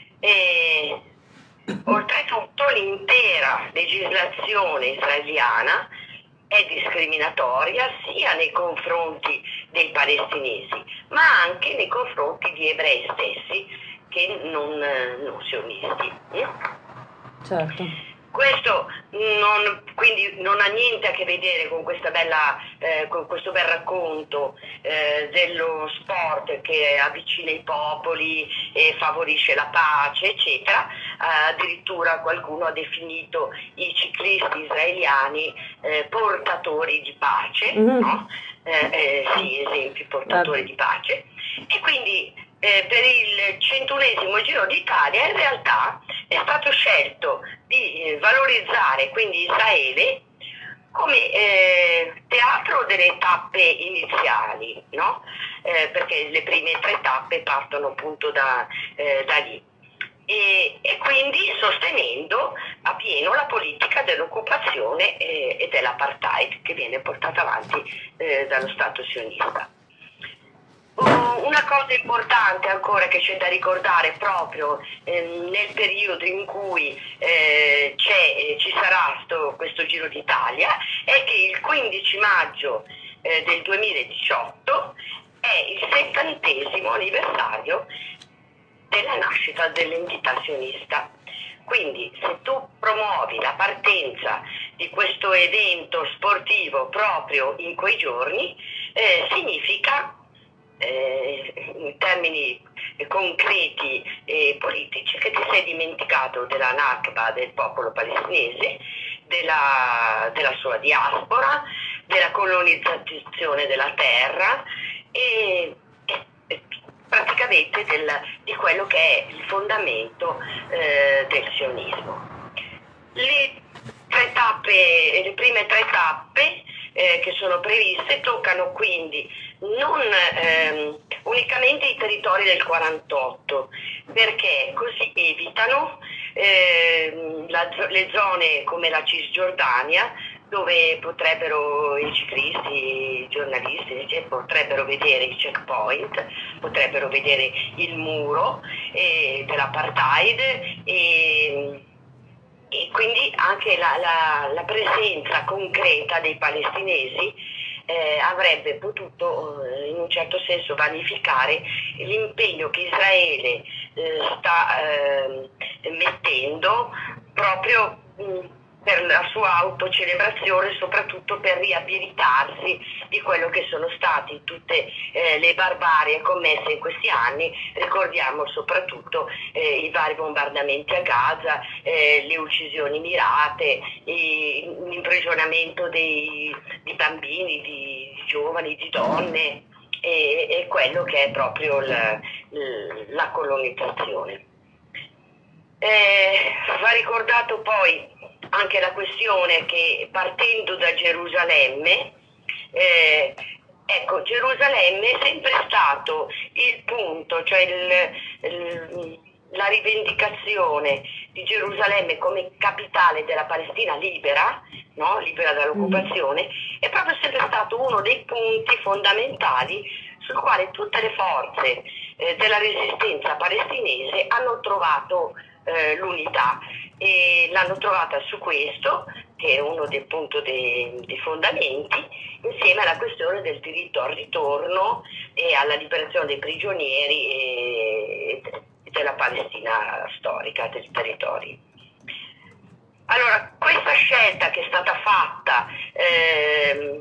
E, oltretutto l'intera legislazione israeliana è discriminatoria sia nei confronti dei palestinesi, ma anche nei confronti di ebrei stessi che non, non sionisti. Certo. Questo non, quindi non ha niente a che vedere con, questa bella, eh, con questo bel racconto eh, dello sport che avvicina i popoli e favorisce la pace, eccetera. Eh, addirittura qualcuno ha definito i ciclisti israeliani eh, portatori di pace, mm-hmm. no? eh, eh, sì, esempi portatori di pace. E quindi Eh, per il centunesimo Giro d'Italia in realtà è stato scelto di eh, valorizzare quindi Israele come eh, teatro delle tappe iniziali, no? Eh, perché le prime tre tappe partono appunto da, eh, da lì. E, e quindi sostenendo a pieno la politica dell'occupazione eh, e dell'apartheid che viene portata avanti eh, dallo Stato sionista. Un una cosa importante ancora che c'è da ricordare proprio eh, nel periodo in cui eh, c'è, eh, ci sarà sto, questo Giro d'Italia è che il quindici maggio eh, del duemiladiciotto è il settantesimo anniversario della nascita dell'entità sionista. Quindi se tu promuovi la partenza di questo evento sportivo proprio in quei giorni, eh, significa, eh, in termini concreti e politici, che ti sei dimenticato della Nakba del popolo palestinese, della, della sua diaspora, della colonizzazione della terra e, e praticamente del, di quello che è il fondamento eh, del sionismo. Le, tre tappe, le prime tre tappe eh, che sono previste toccano quindi non ehm, unicamente i territori del quarantotto, perché così evitano ehm, la, le zone come la Cisgiordania, dove potrebbero i ciclisti, i giornalisti, potrebbero vedere i checkpoint, potrebbero vedere il muro eh, dell'apartheid e, e quindi anche la, la, la presenza concreta dei palestinesi eh, avrebbe potuto eh, in un certo senso vanificare l'impegno che Israele eh, sta eh, mettendo proprio mh, per la sua autocelebrazione, soprattutto per riabilitarsi di quello che sono stati tutte eh, le barbarie commesse in questi anni. Ricordiamo soprattutto eh, i vari bombardamenti a Gaza, eh, le uccisioni mirate, i, l'imprigionamento dei, di bambini, di, di giovani, di donne e, e quello che è proprio la, la colonizzazione. Eh, va ricordato poi anche la questione che partendo da Gerusalemme, eh, ecco, Gerusalemme è sempre stato il punto, cioè il, il, la rivendicazione di Gerusalemme come capitale della Palestina libera, no? Libera dall'occupazione, è proprio sempre stato uno dei punti fondamentali sul quale tutte le forze eh, della resistenza palestinese hanno trovato eh, l'unità. E l'hanno trovata su questo, che è uno dei, appunto, dei, dei fondamenti, insieme alla questione del diritto al ritorno e alla liberazione dei prigionieri e, e della Palestina storica, del territorio. Allora, questa scelta che è stata fatta ehm,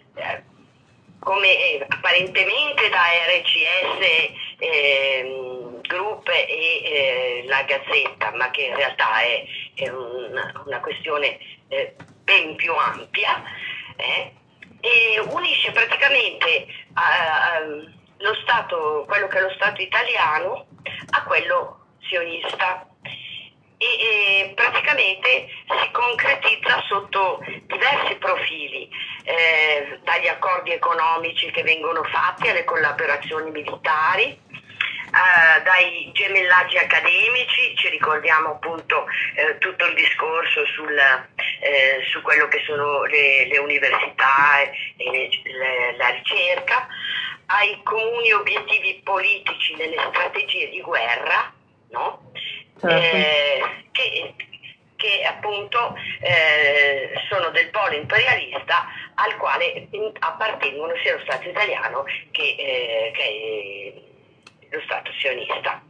come eh, apparentemente da R C S ehm, Group e eh, la Gazzetta, ma che in realtà è, è una, una questione eh, ben più ampia, eh, e unisce praticamente a, a, lo Stato, quello che è lo Stato italiano a quello sionista e, e praticamente si concretizza sotto diversi profili, eh, dagli accordi economici che vengono fatti alle collaborazioni militari, Uh, dai gemellaggi accademici, ci ricordiamo appunto eh, tutto il discorso sul, eh, su quello che sono le, le università e le, le, la ricerca, ai comuni obiettivi politici nelle strategie di guerra, no? Certo. eh, che, che appunto eh, sono del polo imperialista al quale appartengono sia lo Stato italiano che, eh, che lo Stato sionista.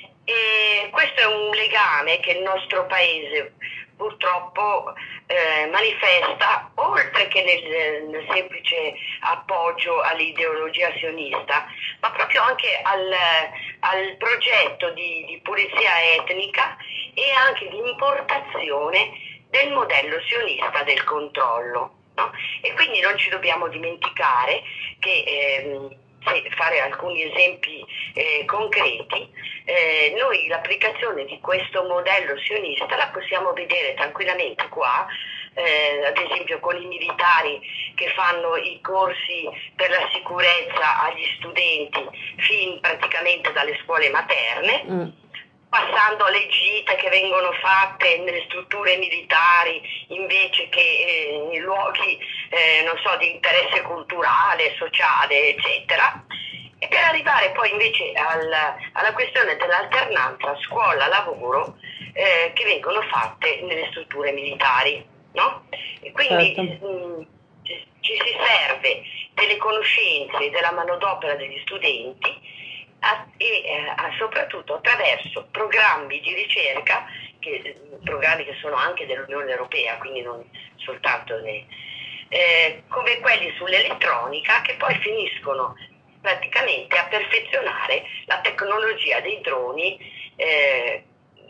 E questo è un legame che il nostro paese purtroppo eh, manifesta, oltre che nel, nel semplice appoggio all'ideologia sionista, ma proprio anche al, al progetto di, di pulizia etnica e anche di importazione del modello sionista del controllo, no? E quindi non ci dobbiamo dimenticare che ehm, fare alcuni esempi eh, concreti, eh, noi l'applicazione di questo modello sionista la possiamo vedere tranquillamente qua, eh, ad esempio con i militari che fanno i corsi per la sicurezza agli studenti fin praticamente dalle scuole materne, mm. passando alle gite che vengono fatte nelle strutture militari invece che eh, in luoghi eh, non so, di interesse culturale, sociale, eccetera. E per arrivare poi invece al, alla questione dell'alternanza scuola-lavoro eh, che vengono fatte nelle strutture militari, no? E quindi Certo. mh, ci ci si serve delle conoscenze della manodopera degli studenti a- e eh, a- soprattutto attraverso programmi di ricerca, che, programmi che sono anche dell'Unione Europea, quindi non soltanto ne- eh, come quelli sull'elettronica, che poi finiscono praticamente a perfezionare la tecnologia dei droni, eh,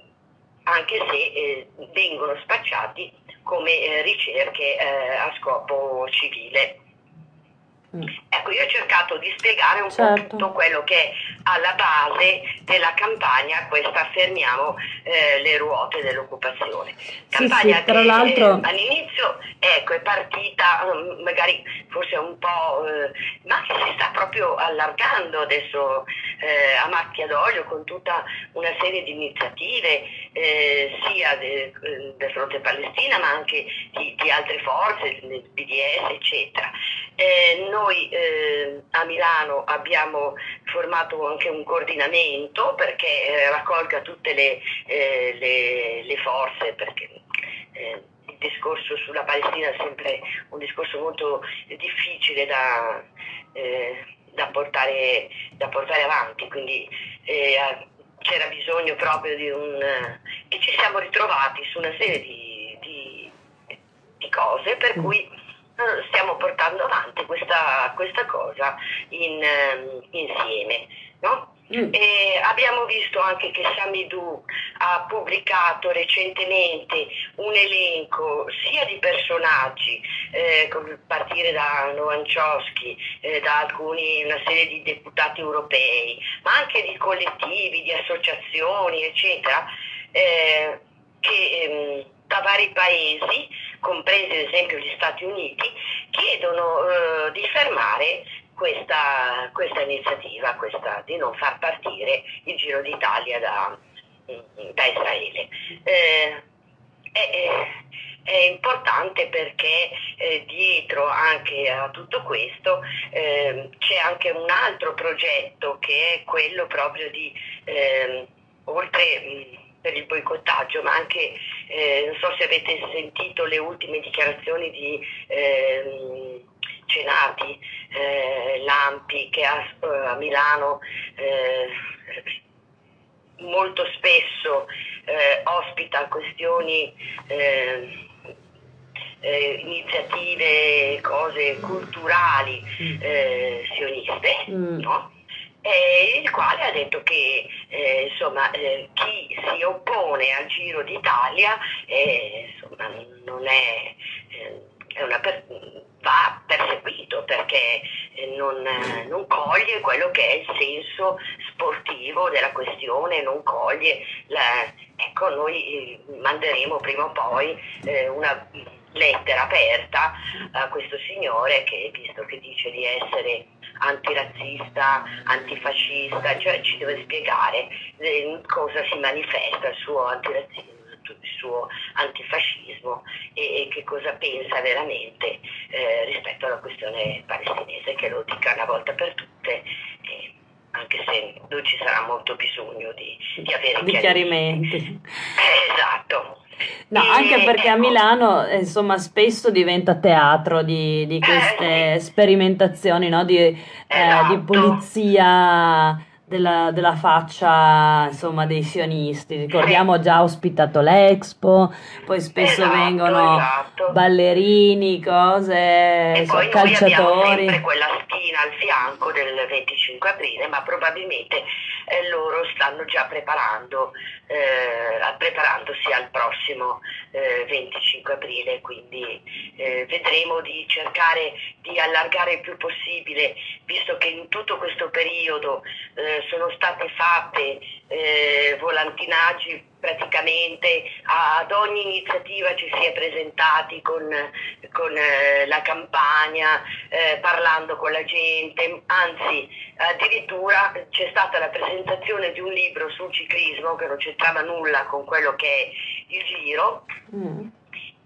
anche se eh, vengono spacciati come eh, ricerche eh, a scopo civile. Mm. Ecco, io ho cercato di spiegare un Certo. po' tutto quello che è alla base della campagna, questa fermiamo eh, le ruote dell'occupazione. Sì, Campagna sì, tra che l'altro- eh, all'inizio ecco, è partita mm, magari forse un po', eh, ma che si sta proprio allargando adesso eh, a macchia d'olio con tutta una serie di iniziative eh, sia de- del fronte Palestina ma anche di, di altre forze, del B D S eccetera. Eh, noi eh, a Milano abbiamo formato anche un coordinamento perché eh, raccolga tutte le, eh, le, le forze, perché eh, il discorso sulla Palestina è sempre un discorso molto difficile da, eh, da, portare, da portare avanti, quindi eh, c'era bisogno proprio di un... e ci siamo ritrovati su una serie di, di, di cose per cui stiamo portando avanti questa, questa cosa in, ehm, insieme, no? Mm. E abbiamo visto anche che Samidu ha pubblicato recentemente un elenco sia di personaggi, eh, come partire da Noam Chomsky, eh, da alcuni, una serie di deputati europei, ma anche di collettivi, di associazioni, eccetera, eh, che ehm, da vari paesi, compresi ad esempio gli Stati Uniti, chiedono eh, di fermare questa, questa iniziativa, questa, di non far partire il Giro d'Italia da, da Israele. Eh, è, è, è importante perché eh, dietro anche a tutto questo eh, c'è anche un altro progetto che è quello proprio di, eh, oltre... Mh, per il boicottaggio, ma anche, eh, non so se avete sentito le ultime dichiarazioni di eh, Cenati, eh, Lampi, che a, a Milano eh, molto spesso eh, ospita questioni, eh, eh, iniziative, cose culturali eh, sioniste, Mm. no? Eh, il quale ha detto che eh, insomma, eh, chi si oppone al Giro d'Italia eh, insomma, non è, eh, è una per- va perseguito perché eh, non, eh, non coglie quello che è il senso sportivo della questione, non coglie la... Ecco, noi eh, manderemo prima o poi eh, una lettera aperta a questo signore che, visto che dice di essere antirazzista, antifascista, cioè ci deve spiegare eh, cosa si manifesta il suo antirazzismo, il suo antifascismo e, e che cosa pensa veramente eh, rispetto alla questione palestinese, che lo dica una volta per tutte, eh, anche se non ci sarà molto bisogno di, di avere Di chiarimenti. Eh, esatto. No, E, anche perché a ecco, Milano, eh, insomma, spesso diventa teatro di, di queste Eh, sì. sperimentazioni, no? Di, eh, Esatto. di pulizia della, della faccia, insomma, dei sionisti. Ricordiamo, ha già ospitato l'Expo, poi spesso Esatto, vengono esatto. ballerini, cose, E insomma, poi noi abbiamo calciatori. sempre quella spina al fianco del venticinque aprile, ma probabilmente eh, loro stanno già preparando, eh, preparandosi al prossimo eh, venticinque aprile, quindi eh, vedremo di cercare di allargare il più possibile, visto che in tutto questo periodo eh, sono state fatte eh, volantinaggi praticamente ad ogni iniziativa ci si è presentati con, con eh, la campagna, eh, parlando con la gente, anzi addirittura c'è stata la presentazione di un libro sul ciclismo che non c'entrava nulla con quello che è il Giro. Mm.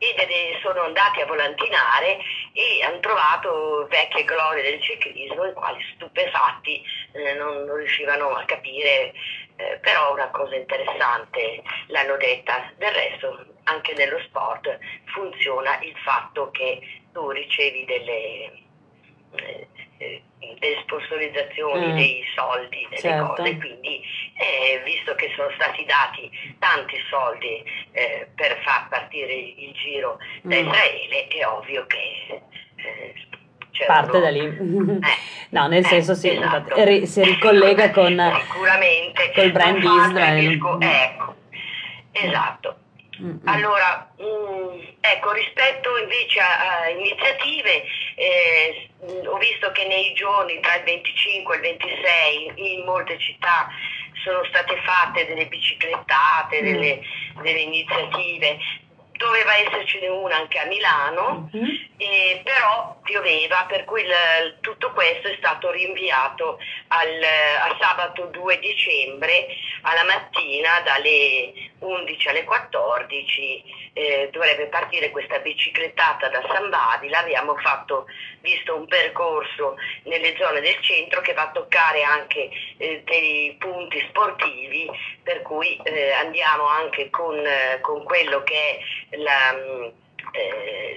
ed ed- sono andati a volantinare e hanno trovato vecchie glorie del ciclismo, i quali stupefatti eh, non, non riuscivano a capire, eh, però una cosa interessante l'hanno detta. Del resto anche nello sport funziona il fatto che tu ricevi delle, eh, eh, delle sponsorizzazioni, Mm. dei soldi, delle Certo. cose, quindi eh, visto che sono stati dati tanti soldi eh, per far partire il, il giro da Mm. Israele, è ovvio che eh, c'è Parte uno- da lì. Eh, No, nel eh, senso sì, esatto. infatti, ri- si ricollega con Sicuramente col brand non fa altri Israel. disco- ecco, esatto. Mm, mm. Allora, mm, ecco, rispetto invece a, a iniziative, eh, s- ho visto che nei giorni tra il venticinque e il ventisei in molte città sono state fatte delle biciclettate, Mm. delle, delle iniziative. Doveva essercene una anche a Milano, Mhm. e però pioveva, per cui il- tutto questo è stato rinviato al, a sabato due dicembre alla mattina dalle undici alle quattordici. Eh, dovrebbe partire questa biciclettata da San Badila. Abbiamo fatto, visto un percorso nelle zone del centro che va a toccare anche eh, dei punti sportivi, per cui eh, andiamo anche con, eh, con quello che è la, mm, eh,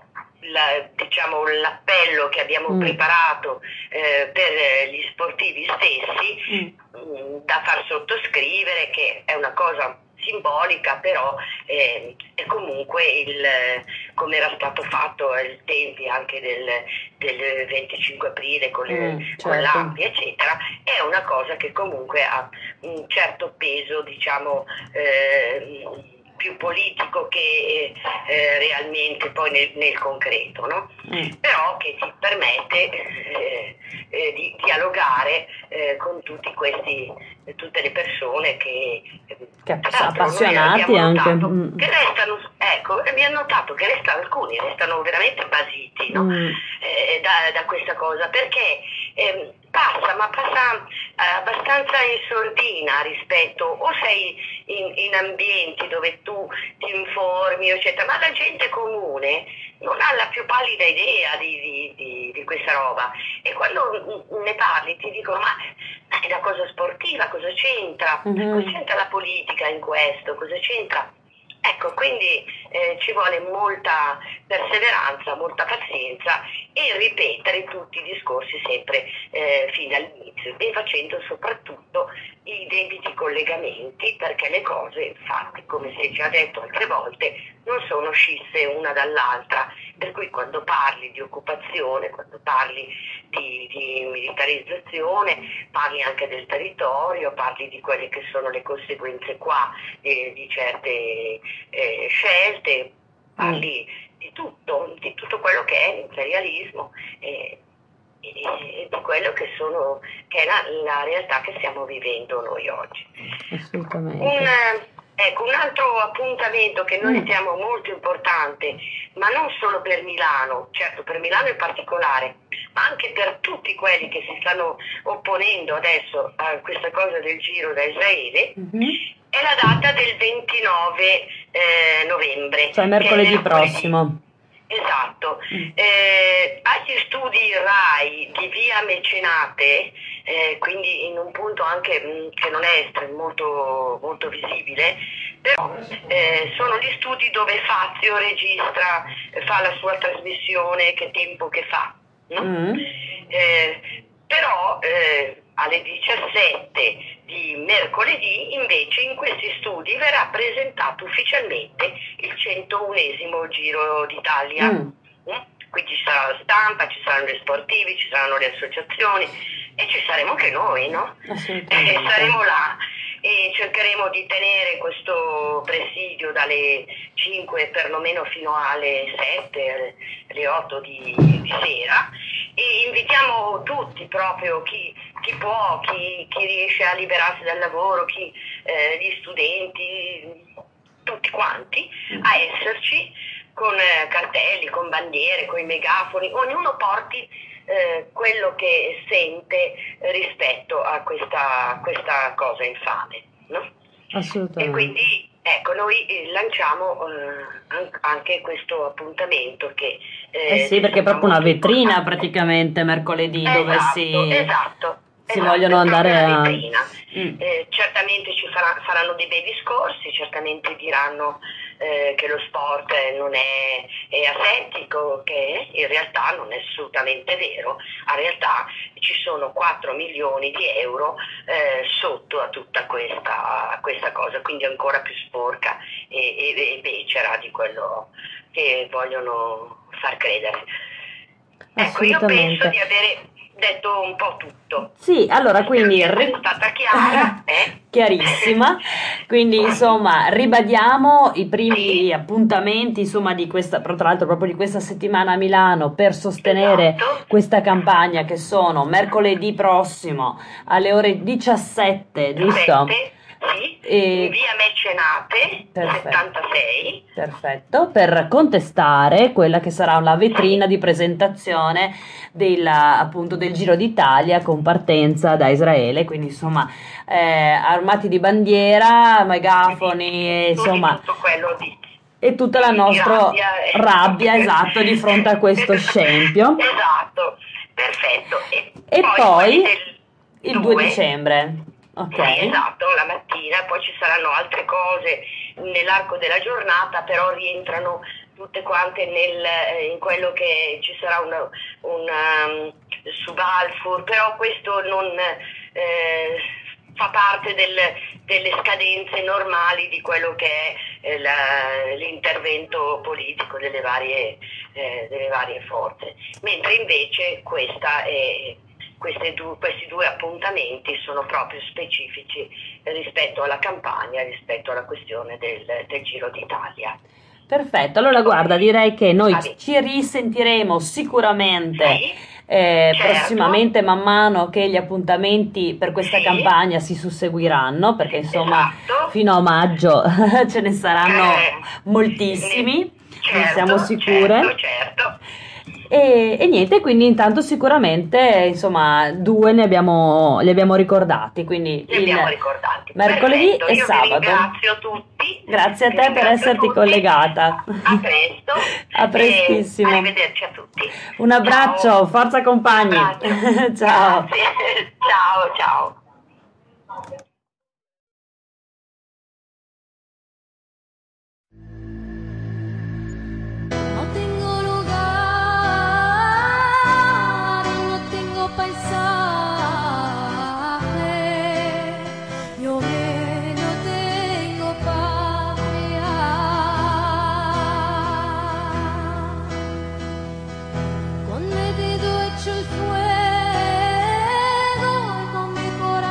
la- diciamo, l'appello che abbiamo Mm. preparato eh, per eh, gli sportivi stessi, Mm. mh, da far sottoscrivere, che è una cosa simbolica, però eh, è comunque il, come era stato fatto ai tempi anche del, del venticinque aprile con, le, Mm, con certo. l'A M P I, eccetera, è una cosa che comunque ha un certo peso, diciamo, eh, più politico che eh, realmente poi nel, nel concreto, no? Mm. Però che ti permette eh, eh, di dialogare eh, con tutti questi, tutte le persone che, Che tra l'altro, noi appassionati abbiamo anche. notato Mm. che restano, ecco, abbiamo notato che restano, alcuni restano veramente basiti, no? Mm. Eh, da, da questa cosa, perché ehm, passa, ma passa eh, abbastanza in sordina rispetto, o sei in, in ambienti dove tu ti informi, eccetera, ma la gente comune non ha la più pallida idea di, di, di, di questa roba, e quando ne parli ti dicono: ma è una cosa sportiva, cosa c'entra? Mhm. Cosa c'entra la politica in questo? Cosa c'entra? Ecco, quindi eh, ci vuole molta perseveranza, molta pazienza e ripetere tutti i discorsi sempre eh, fino all'inizio, e facendo soprattutto i debiti collegamenti, perché le cose, infatti, come si è già detto altre volte, non sono scisse una dall'altra, per cui quando parli di occupazione, quando parli di, di militarizzazione, parli anche del territorio, parli di quelle che sono le conseguenze qua eh, di certe eh, scelte, parli di tutto, di tutto quello che è l'imperialismo e, e, e di quello che sono che è la, la realtà che stiamo vivendo noi oggi. Assolutamente. Un, ecco, un altro appuntamento che noi Mm. riteniamo molto importante, ma non solo per Milano, certo per Milano in particolare, ma anche per tutti quelli che si stanno opponendo adesso a questa cosa del giro da Israele, Mhm. è la data del ventinove eh, novembre. Cioè che è mercoledì prossimo. Esatto. Mm. Eh, agli studi RAI di via Mecenate, eh, quindi in un punto anche mh, che non è estre- molto, molto visibile, però eh, sono gli studi dove Fazio registra, fa la sua trasmissione, che tempo che fa, no? Mm. Eh, però eh, alle diciassette di mercoledì invece in questi studi verrà presentato ufficialmente il centounesimo Giro d'Italia. Mm. Mm? Quindi ci sarà la stampa, ci saranno gli sportivi, ci saranno le associazioni e ci saremo anche noi, no? Assolutamente. E saremo là e cercheremo di tenere questo presidio dalle cinque perlomeno fino alle sette, alle otto di, di sera, e invitiamo tutti, proprio chi, chi può, chi, chi riesce a liberarsi dal lavoro, chi, eh, gli studenti, tutti quanti, a esserci con eh, cartelli, con bandiere, con i megafoni, ognuno porti eh, quello che sente rispetto a questa, questa cosa infame, no? E Assolutamente. quindi Ecco, noi eh, lanciamo eh, an- anche questo appuntamento che... Eh sì, perché è proprio una vetrina praticamente mercoledì dove Esatto, si, esatto, si esatto, vogliono è andare proprio una a... vetrina. Mm. Eh, certamente ci farà- faranno dei bei discorsi, certamente diranno eh, che lo sport eh, non è, è asettico, che in realtà non è assolutamente vero. In realtà ci sono quattro milioni di euro eh, sotto a tutta questa, a questa cosa, quindi è ancora più sporca e, e, e becera di quello che vogliono far credere. Ecco, io penso di avere detto un po' tutto. Sì, allora quindi Spero di essere ri- stata chiara, eh? chiarissima, quindi insomma ribadiamo i primi appuntamenti insomma di questa, tra l'altro proprio di questa settimana a Milano per sostenere Esatto. questa campagna, che sono mercoledì prossimo alle ore diciassette, giusto? Sette, sì, E- in via Mecenate Perfetto. settantasei. Perfetto, per contestare quella che sarà una vetrina di presentazione del, appunto, del Giro d'Italia con partenza da Israele, quindi insomma eh, armati di bandiera, megafoni, e, insomma, Tutto quello di e tutta la di nostra rabbia, eh. rabbia, esatto, di fronte a questo scempio. Esatto, perfetto. E, E poi del il due dicembre, ok? Sì, esatto, la mattina, poi ci saranno altre cose nell'arco della giornata, però rientrano tutte quante nel, eh, in quello che ci sarà una, una, um, su Balfour, però questo non eh, fa parte del, delle scadenze normali di quello che è eh, la- l'intervento politico delle varie, eh, delle varie forze, mentre invece questa è Queste du- questi due appuntamenti sono proprio specifici rispetto alla campagna, rispetto alla questione del, del Giro d'Italia. Perfetto, allora guarda, direi che noi Vai. ci risentiremo sicuramente Sì, eh, certo. prossimamente, man mano che gli appuntamenti per questa Sì. campagna si susseguiranno, perché insomma Esatto. fino a maggio ce ne saranno Eh, moltissimi, ne certo, siamo sicure. Certo, certo. E, e niente, quindi intanto sicuramente insomma due ne abbiamo, li abbiamo ricordati, quindi Li il abbiamo ricordati. mercoledì Perfetto, e io sabato. vi ringrazio tutti. Grazie a Vi te per ringrazio esserti tutti. collegata. A presto. A prestissimo. E arrivederci a tutti. Un abbraccio, Ciao. forza compagni. Un abbraccio. Ciao. Grazie. Ciao, ciao. No tengo lugar, no tengo paisaje, yo me- no tengo patria. Con el dedo hecho el fuego y con mi corazón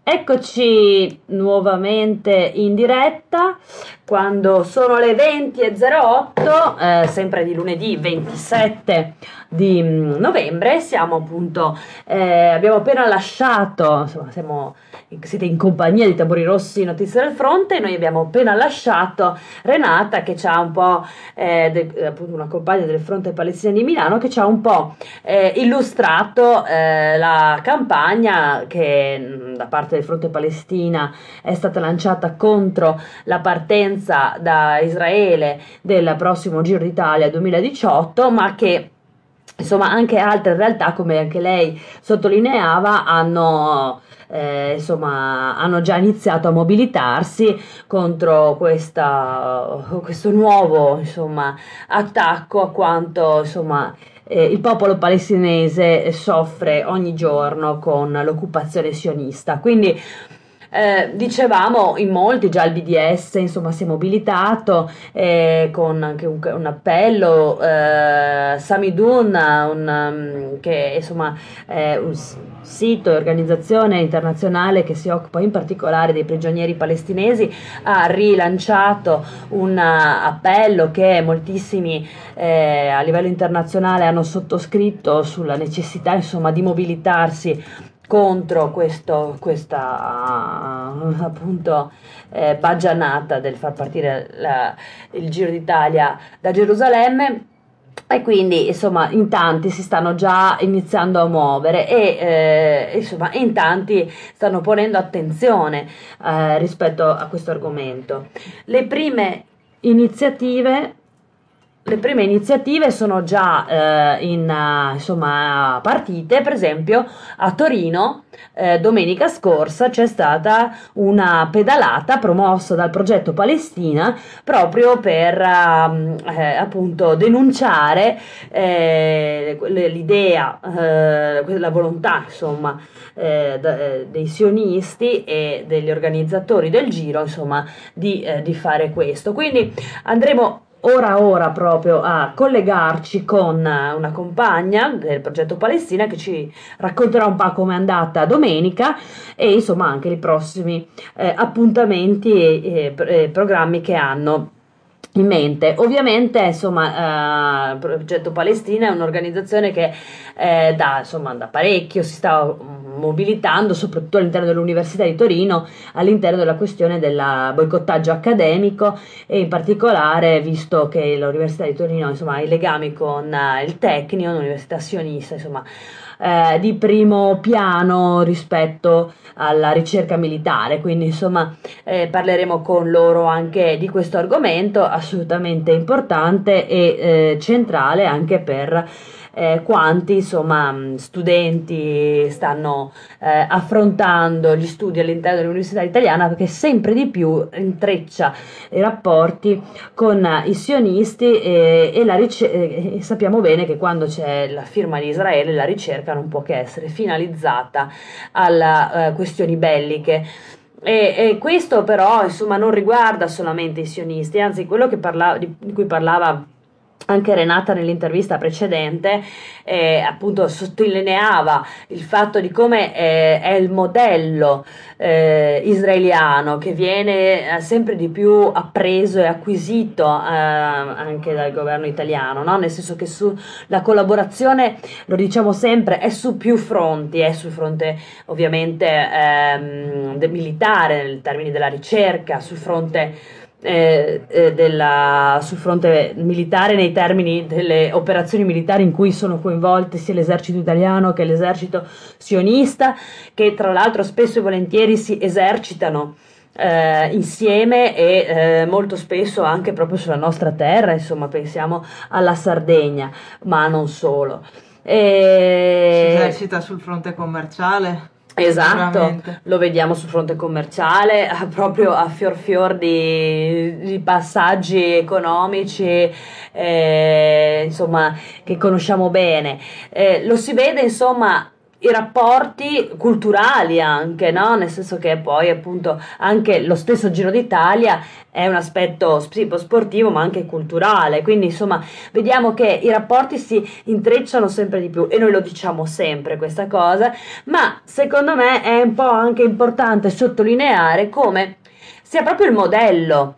Eccoci nuovamente in diretta quando sono le venti e zero otto, eh, sempre di lunedì ventisette di novembre. Siamo appunto, eh, abbiamo appena lasciato, insomma, siamo, siete in compagnia di Tamburi Rossi, Notizie del Fronte. Noi abbiamo appena lasciato Renata, che ci ha un po', eh, de, appunto una compagna del Fronte Palestina di Milano, che ci ha un po' eh, illustrato eh, la campagna che mh, da parte del Fronte Palestina è stata lanciata contro la partenza da Israele del prossimo Giro d'Italia duemiladiciotto, ma che insomma anche altre realtà, come anche lei sottolineava, hanno eh, insomma hanno già iniziato a mobilitarsi contro questa, questo nuovo insomma attacco a quanto insomma eh, il popolo palestinese soffre ogni giorno con l'occupazione sionista. Quindi Eh, dicevamo, in molti, già il B D S insomma si è mobilitato eh, con anche un, un appello, eh, Samidun, un, um, che insomma è un sito e organizzazione internazionale che si occupa in particolare dei prigionieri palestinesi, ha rilanciato un appello che moltissimi eh, a livello internazionale hanno sottoscritto sulla necessità insomma di mobilitarsi contro questo, questa uh, appunto eh, baggianata del far partire la, il Giro d'Italia da Gerusalemme. E quindi insomma in tanti si stanno già iniziando a muovere e eh, insomma in tanti stanno ponendo attenzione eh, rispetto a questo argomento. Le prime iniziative Le prime iniziative sono già eh, in, uh, insomma, partite. Per esempio a Torino eh, domenica scorsa c'è stata una pedalata promossa dal Progetto Palestina proprio per uh, eh, appunto denunciare eh, l'idea, eh, la volontà insomma eh, d- dei sionisti e degli organizzatori del Giro insomma di, eh, di fare questo. Quindi andremo ora ora proprio a collegarci con una compagna del Progetto Palestina che ci racconterà un po' come è andata domenica e insomma anche i prossimi eh, appuntamenti e, e, e programmi che hanno in mente. Ovviamente insomma il eh, Progetto Palestina è un'organizzazione che eh, da, insomma, da parecchio si sta mobilitando soprattutto all'interno dell'Università di Torino all'interno della questione del boicottaggio accademico e in particolare visto che l'Università di Torino insomma ha i legami con uh, il Tecnio, un'università sionista insomma eh, di primo piano rispetto alla ricerca militare, quindi insomma eh, parleremo con loro anche di questo argomento assolutamente importante e eh, centrale anche per Eh, quanti insomma studenti stanno eh, affrontando gli studi all'interno dell'università italiana, perché sempre di più intreccia i rapporti con i sionisti e, e, la rice- e sappiamo bene che quando c'è la firma di Israele la ricerca non può che essere finalizzata alle eh, questioni belliche. E, e questo però insomma non riguarda solamente i sionisti, anzi quello che parla- di, di cui parlava anche Renata nell'intervista precedente eh, appunto sottolineava il fatto di come eh, è il modello eh, israeliano che viene eh, sempre di più appreso e acquisito eh, anche dal governo italiano, no? Nel senso che su, la collaborazione, lo diciamo sempre, è su più fronti, è sul fronte ovviamente ehm, del militare, nel termini della ricerca, sul fronte Eh, eh, della, sul fronte militare nei termini delle operazioni militari in cui sono coinvolti sia l'esercito italiano che l'esercito sionista, che tra l'altro spesso e volentieri si esercitano eh, insieme e eh, molto spesso anche proprio sulla nostra terra, insomma pensiamo alla Sardegna, ma non solo. E... Si esercita sul fronte commerciale. Esatto, lo vediamo sul fronte commerciale, proprio a fior fior di, di passaggi economici, eh, insomma, che conosciamo bene. Eh, lo si vede, insomma, i rapporti culturali anche, no? Nel senso che poi appunto anche lo stesso Giro d'Italia è un aspetto sportivo ma anche culturale, quindi insomma vediamo che i rapporti si intrecciano sempre di più e noi lo diciamo sempre questa cosa, ma secondo me è un po' anche importante sottolineare come sia proprio il modello,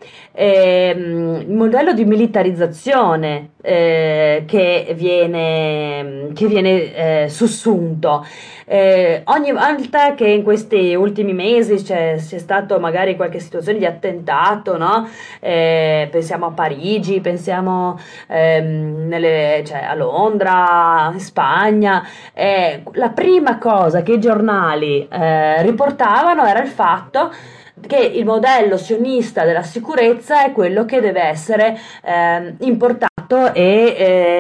ehm, il modello di militarizzazione eh, che viene, che viene eh, sussunto. Eh, ogni volta che in questi ultimi mesi c'è, c'è stato magari qualche situazione di attentato, no? Eh, pensiamo a Parigi, pensiamo ehm, nelle, cioè, a Londra, in Spagna, eh, la prima cosa che i giornali eh, riportavano era il fatto che il modello sionista della sicurezza è quello che deve essere eh, importato e,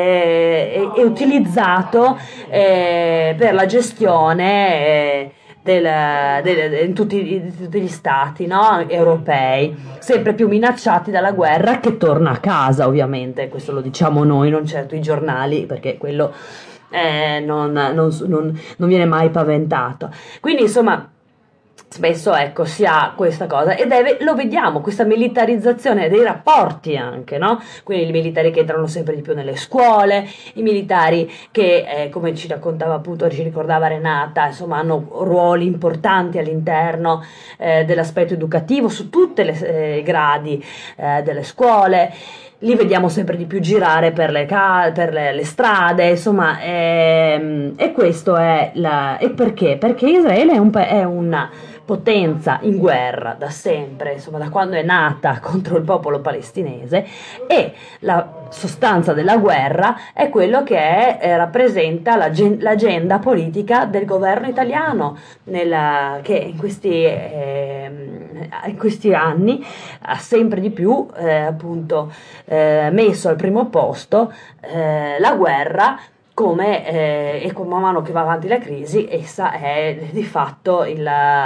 e, e utilizzato eh, per la gestione eh, del, del, del, in, tutti, in tutti gli stati, no? Europei, sempre più minacciati dalla guerra che torna a casa, ovviamente, questo lo diciamo noi, non certo i giornali, perché quello eh, non, non, non, non viene mai paventato. Quindi insomma spesso ecco si ha questa cosa e deve, lo vediamo, questa militarizzazione dei rapporti anche, no? Quindi i militari che entrano sempre di più nelle scuole, i militari che eh, come ci raccontava appunto, ci ricordava Renata, insomma hanno ruoli importanti all'interno eh, dell'aspetto educativo su tutti eh, i gradi eh, delle scuole. Li vediamo sempre di più girare per le, ca- per le, le strade, insomma, ehm, e questo è la. E perché? Perché Israele è, un, è una potenza in guerra da sempre, insomma, da quando è nata contro il popolo palestinese, e la sostanza della guerra è quello che è, eh, rappresenta l'agen- l'agenda politica del governo italiano, nella, che in questi, eh, in questi anni ha sempre di più eh, appunto eh, messo al primo posto eh, la guerra come eh, e man mano che va avanti la crisi essa è di fatto il,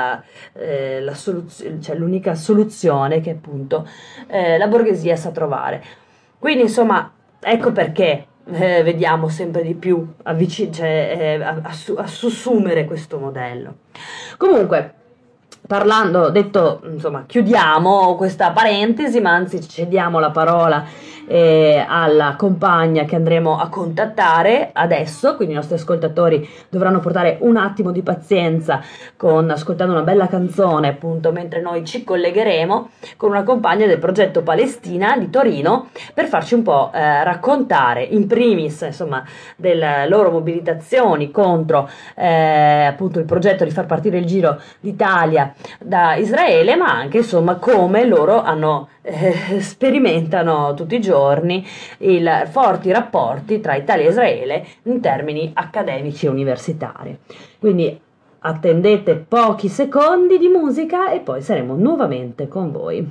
eh, la soluz- cioè l'unica soluzione che appunto eh, la borghesia sa trovare. Quindi insomma ecco perché eh, vediamo sempre di più avvic- cioè, eh, a, a, su- a sussumere questo modello. Comunque, parlando, detto, insomma, chiudiamo questa parentesi, ma anzi cediamo la parola eh, alla compagna che andremo a contattare adesso, quindi i nostri ascoltatori dovranno portare un attimo di pazienza con ascoltando una bella canzone, appunto, mentre noi ci collegheremo con una compagna del progetto Palestina di Torino per farci un po' eh, raccontare in primis, insomma, delle loro mobilitazioni contro eh, appunto il progetto di far partire il Giro d'Italia da Israele, ma anche insomma come loro hanno eh, sperimentano tutti i giorni i forti rapporti tra Italia e Israele in termini accademici e universitari. Quindi attendete pochi secondi di musica e poi saremo nuovamente con voi.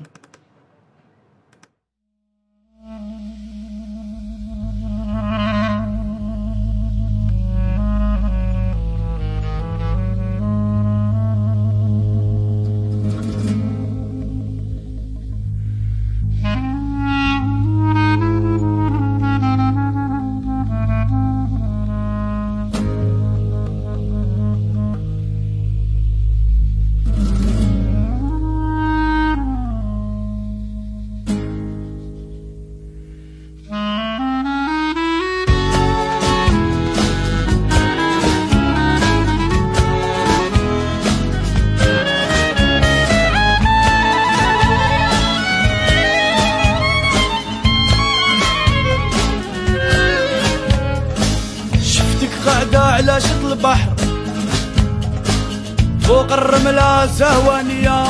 على شط البحر فوق الرملة زهوانية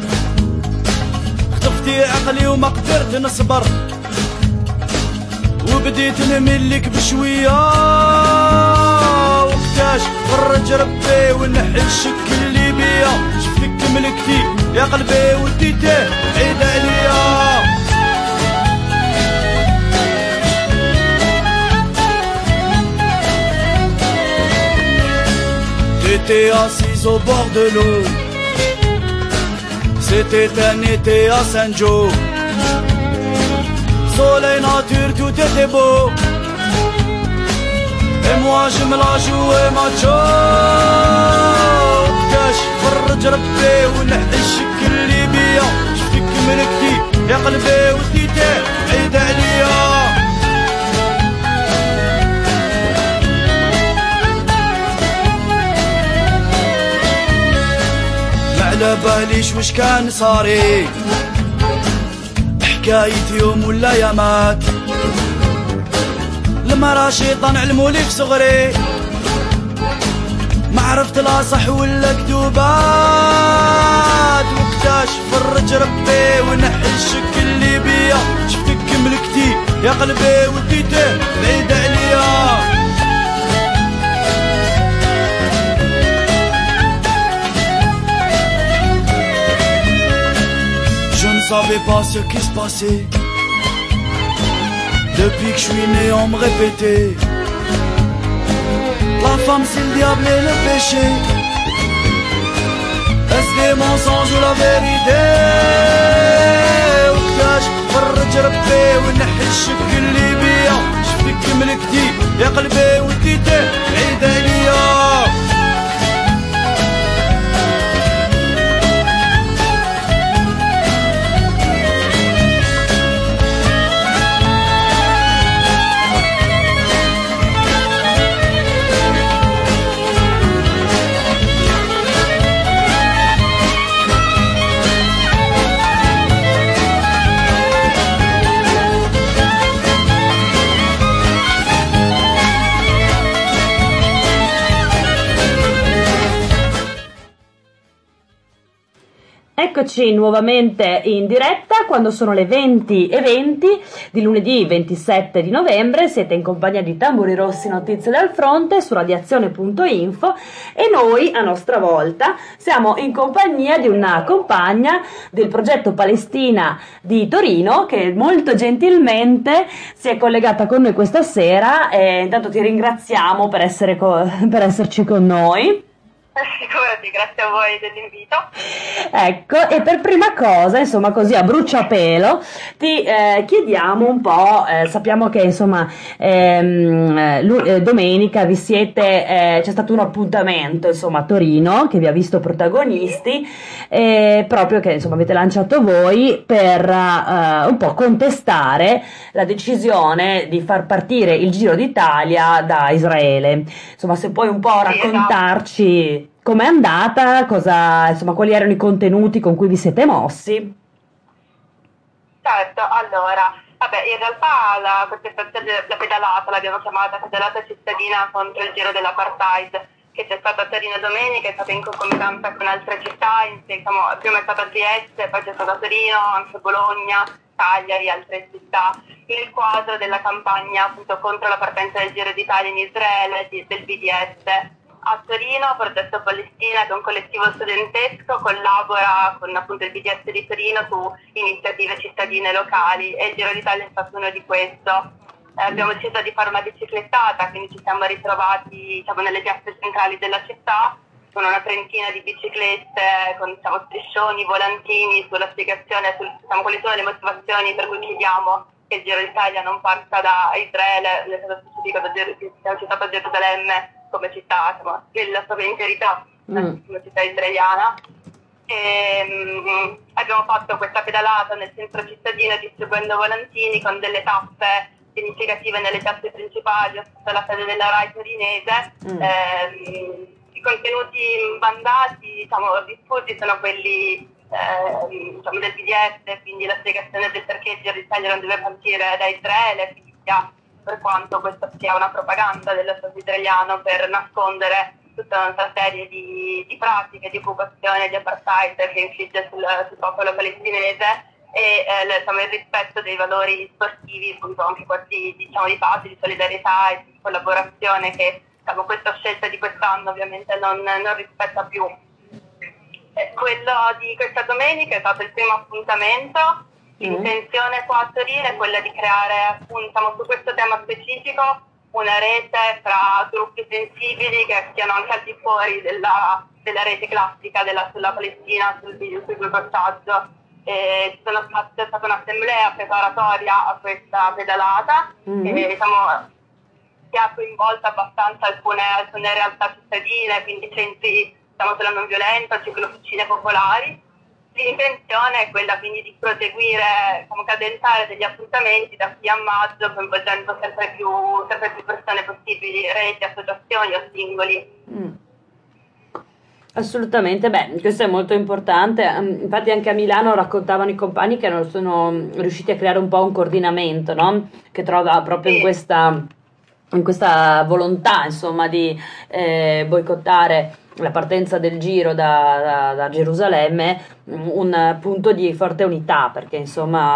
خطفتي عقلي وما قدرت نصبر وبديت نملك بشوية وقتاش فرج ربي ونحي الشك اللي بيا شفتك ملكتي يا قلبي وديته عيد عليا J'étais assise au bord de l'eau. C'était un été à Saint-Joe. Soleil nature, tout était beau. Et moi je me la jouais macho. كاش فرج ربي ونعشك اللي بيا شفيك ملكتي يا قلبي وديتي عيد عليا. ما على باليش وش كان صاري حكاية يوم ولا يامات لما را شيطان علمولي في صغري ما عرفت لا صح ولا كذوبات. وقتاش فرج ربي ونحشك اللي بيا شفتك ملكتي يا قلبي وديته بعيد عليا. Je ne savais pas ce qui se passait. Depuis que je suis né on me répétait la femme c'est le diable et le péché. Est-ce des mensonges ou la vérité? وقتاش فرج ربي ونحشك اللي بيا شفيك ملكتي يا قلبي وديته عيد عليا. Eccoci nuovamente in diretta quando sono le venti e venti di lunedì ventisette di novembre. Siete in compagnia di Tamburi Rossi, notizie dal fronte su radiazione punto info e noi a nostra volta siamo in compagnia di una compagna del progetto Palestina di Torino che molto gentilmente si è collegata con noi questa sera e intanto ti ringraziamo per, essere co- per esserci con noi. Figurati, grazie a voi dell'invito. Ecco, e per prima cosa, insomma, così a bruciapelo, ti eh, chiediamo un po', eh, sappiamo che insomma ehm, lu- eh, domenica vi siete, eh, c'è stato un appuntamento insomma a Torino che vi ha visto protagonisti, eh, proprio che insomma avete lanciato voi per eh, un po' contestare la decisione di far partire il Giro d'Italia da Israele. Insomma, se puoi un po' raccontarci com'è andata, cosa, insomma, quali erano i contenuti con cui vi siete mossi? Certo, allora, vabbè, in realtà la contestazione, la pedalata, l'abbiamo chiamata pedalata cittadina contro il giro dell'apartheid, che c'è stata a Torino domenica, è stata in concomitanza con altre città, in, diciamo, prima è stata a Trieste, poi c'è stata a Torino, anche Bologna, Cagliari, altre città, nel quadro della campagna appunto contro la partenza del Giro d'Italia in Israele di, del B D S. A Torino, Progetto Palestina, che è un collettivo studentesco, collabora con appunto il B D S di Torino su iniziative cittadine locali e il Giro d'Italia è stato uno di questo. Eh, abbiamo deciso di fare una biciclettata, quindi ci siamo ritrovati diciamo, nelle piazze centrali della città con una trentina di biciclette, con diciamo, striscioni, volantini sulla spiegazione, sul, diciamo, quali sono le motivazioni per cui chiediamo che il Giro d'Italia non parta da Israele, è stato specifico da Ger- siamo citato a Gerusalemme come città, insomma, nella sua integrità, mm. come città israeliana. E, um, abbiamo fatto questa pedalata nel centro cittadino distribuendo volantini con delle tappe significative nelle piazze principali, ho fatto la sede della RAI torinese. Mm. Eh, i contenuti mandati, diciamo, diffusi sono quelli eh, diciamo, del B D S, quindi la spiegazione del perché il Giro d'Italia non deve partire da Israele, figlia, per quanto questa sia una propaganda dello Stato israeliano per nascondere tutta un'altra serie di, di pratiche, di occupazione, di apartheid che infligge sul, sul popolo palestinese e eh, le, diciamo, il rispetto dei valori sportivi, appunto anche questi diciamo, di pace, di solidarietà e di collaborazione che diciamo, questa scelta di quest'anno ovviamente non, non rispetta più. Eh, quello di questa domenica è stato il primo appuntamento. L'intenzione qua a Torino è quella di creare appunto diciamo, su questo tema specifico una rete tra gruppi sensibili che siano anche al di fuori della, della rete classica della, sulla Palestina, sul video, sul reportaggio. E sono state, c'è stata un'assemblea preparatoria a questa pedalata mm-hmm. e diciamo che ha coinvolto abbastanza alcune, alcune realtà cittadine, quindi centri, diciamo, sulla non violenza, ciclofficine popolari. L'intenzione è quella quindi di proseguire, diciamo, cadenzare degli appuntamenti da qui a maggio, coinvolgendo sempre più, sempre più persone possibili, reti, associazioni o singoli. Mm. Assolutamente, beh, questo è molto importante. Mm, Infatti anche a Milano raccontavano i compagni che non sono riusciti a creare un po' un coordinamento, no? Che trova proprio in Sì. questa, in questa volontà, insomma, di eh, boicottare la partenza del giro da, da- da Gerusalemme, mm, un punto di forte unità, perché insomma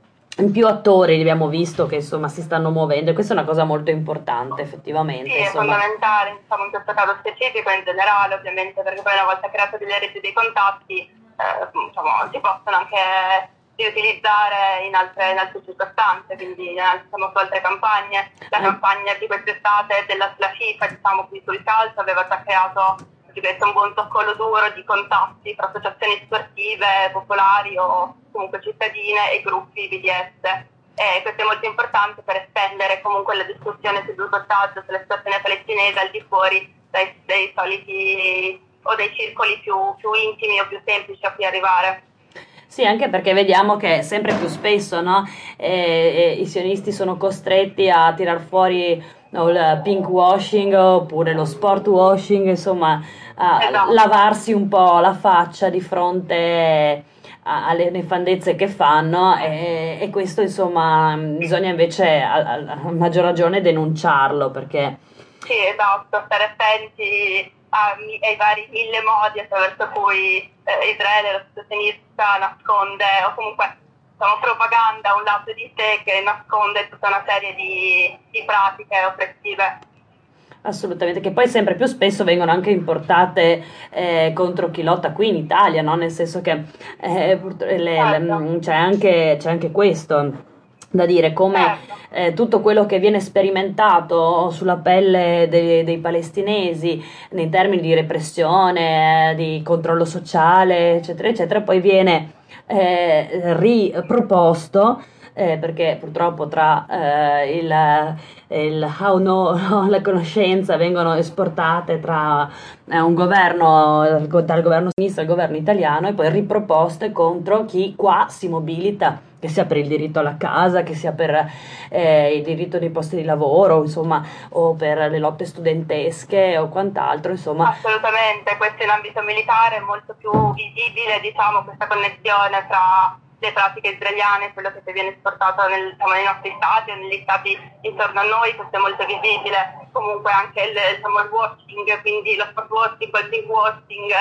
in più attori li abbiamo visto che insomma si stanno muovendo e questa è una cosa molto importante effettivamente, Sì, è insomma. fondamentale, insomma, in questo caso specifico e in generale, ovviamente, perché poi una volta create delle reti dei contatti, eh, diciamo, si possono anche riutilizzare in altre, in altre circostanze, quindi eh, diciamo, su altre campagne. La Eh. campagna di quest'estate della, della FIFA, diciamo, qui sul calcio, aveva già creato diventa un buon zoccolo duro di contatti tra associazioni sportive, popolari o comunque cittadine e gruppi B D S. E questo è molto importante per estendere comunque la discussione sul boicottaggio, sulla situazione palestinese al di fuori dai, dei soliti o dei circoli più, più intimi o più semplici a cui arrivare. Sì, anche perché vediamo che sempre più spesso, no, eh, eh, i sionisti sono costretti a tirar fuori, no, il pink washing oppure lo sport washing, insomma, a Esatto. lavarsi un po' la faccia di fronte a- alle nefandezze che fanno e, e questo, insomma, bisogna invece a, a a maggior ragione denunciarlo perché Sì, esatto, stare attenti a mi- ai vari mille modi attraverso cui eh, Israele, la sostanza nasconde, o comunque diciamo, propaganda un lato di sé che nasconde tutta una serie di, di pratiche oppressive. assolutamente, che poi sempre più spesso vengono anche importate eh, contro chi lotta qui in Italia, no? Nel senso che eh, purtro- le- le- Certo. c'è anche, c'è anche questo da dire, come Certo. eh, tutto quello che viene sperimentato sulla pelle dei, dei palestinesi nei termini di repressione, eh, di controllo sociale, eccetera, eccetera, poi viene eh, riproposto eh, perché purtroppo tra eh, il, il how no, no, la conoscenza vengono esportate tra eh, un governo, dal governo sinistra al governo italiano e poi riproposte contro chi qua si mobilita, che sia per il diritto alla casa, che sia per eh, il diritto dei posti di lavoro, insomma, o per le lotte studentesche o quant'altro, insomma. Assolutamente, questo in ambito militare è molto più visibile, diciamo, questa connessione tra le pratiche israeliane e quello che viene esportato nel, diciamo, nei nostri stati o negli stati intorno a noi, questo è molto visibile. Comunque anche il, diciamo, il washing, quindi lo sport washing, il pink washing,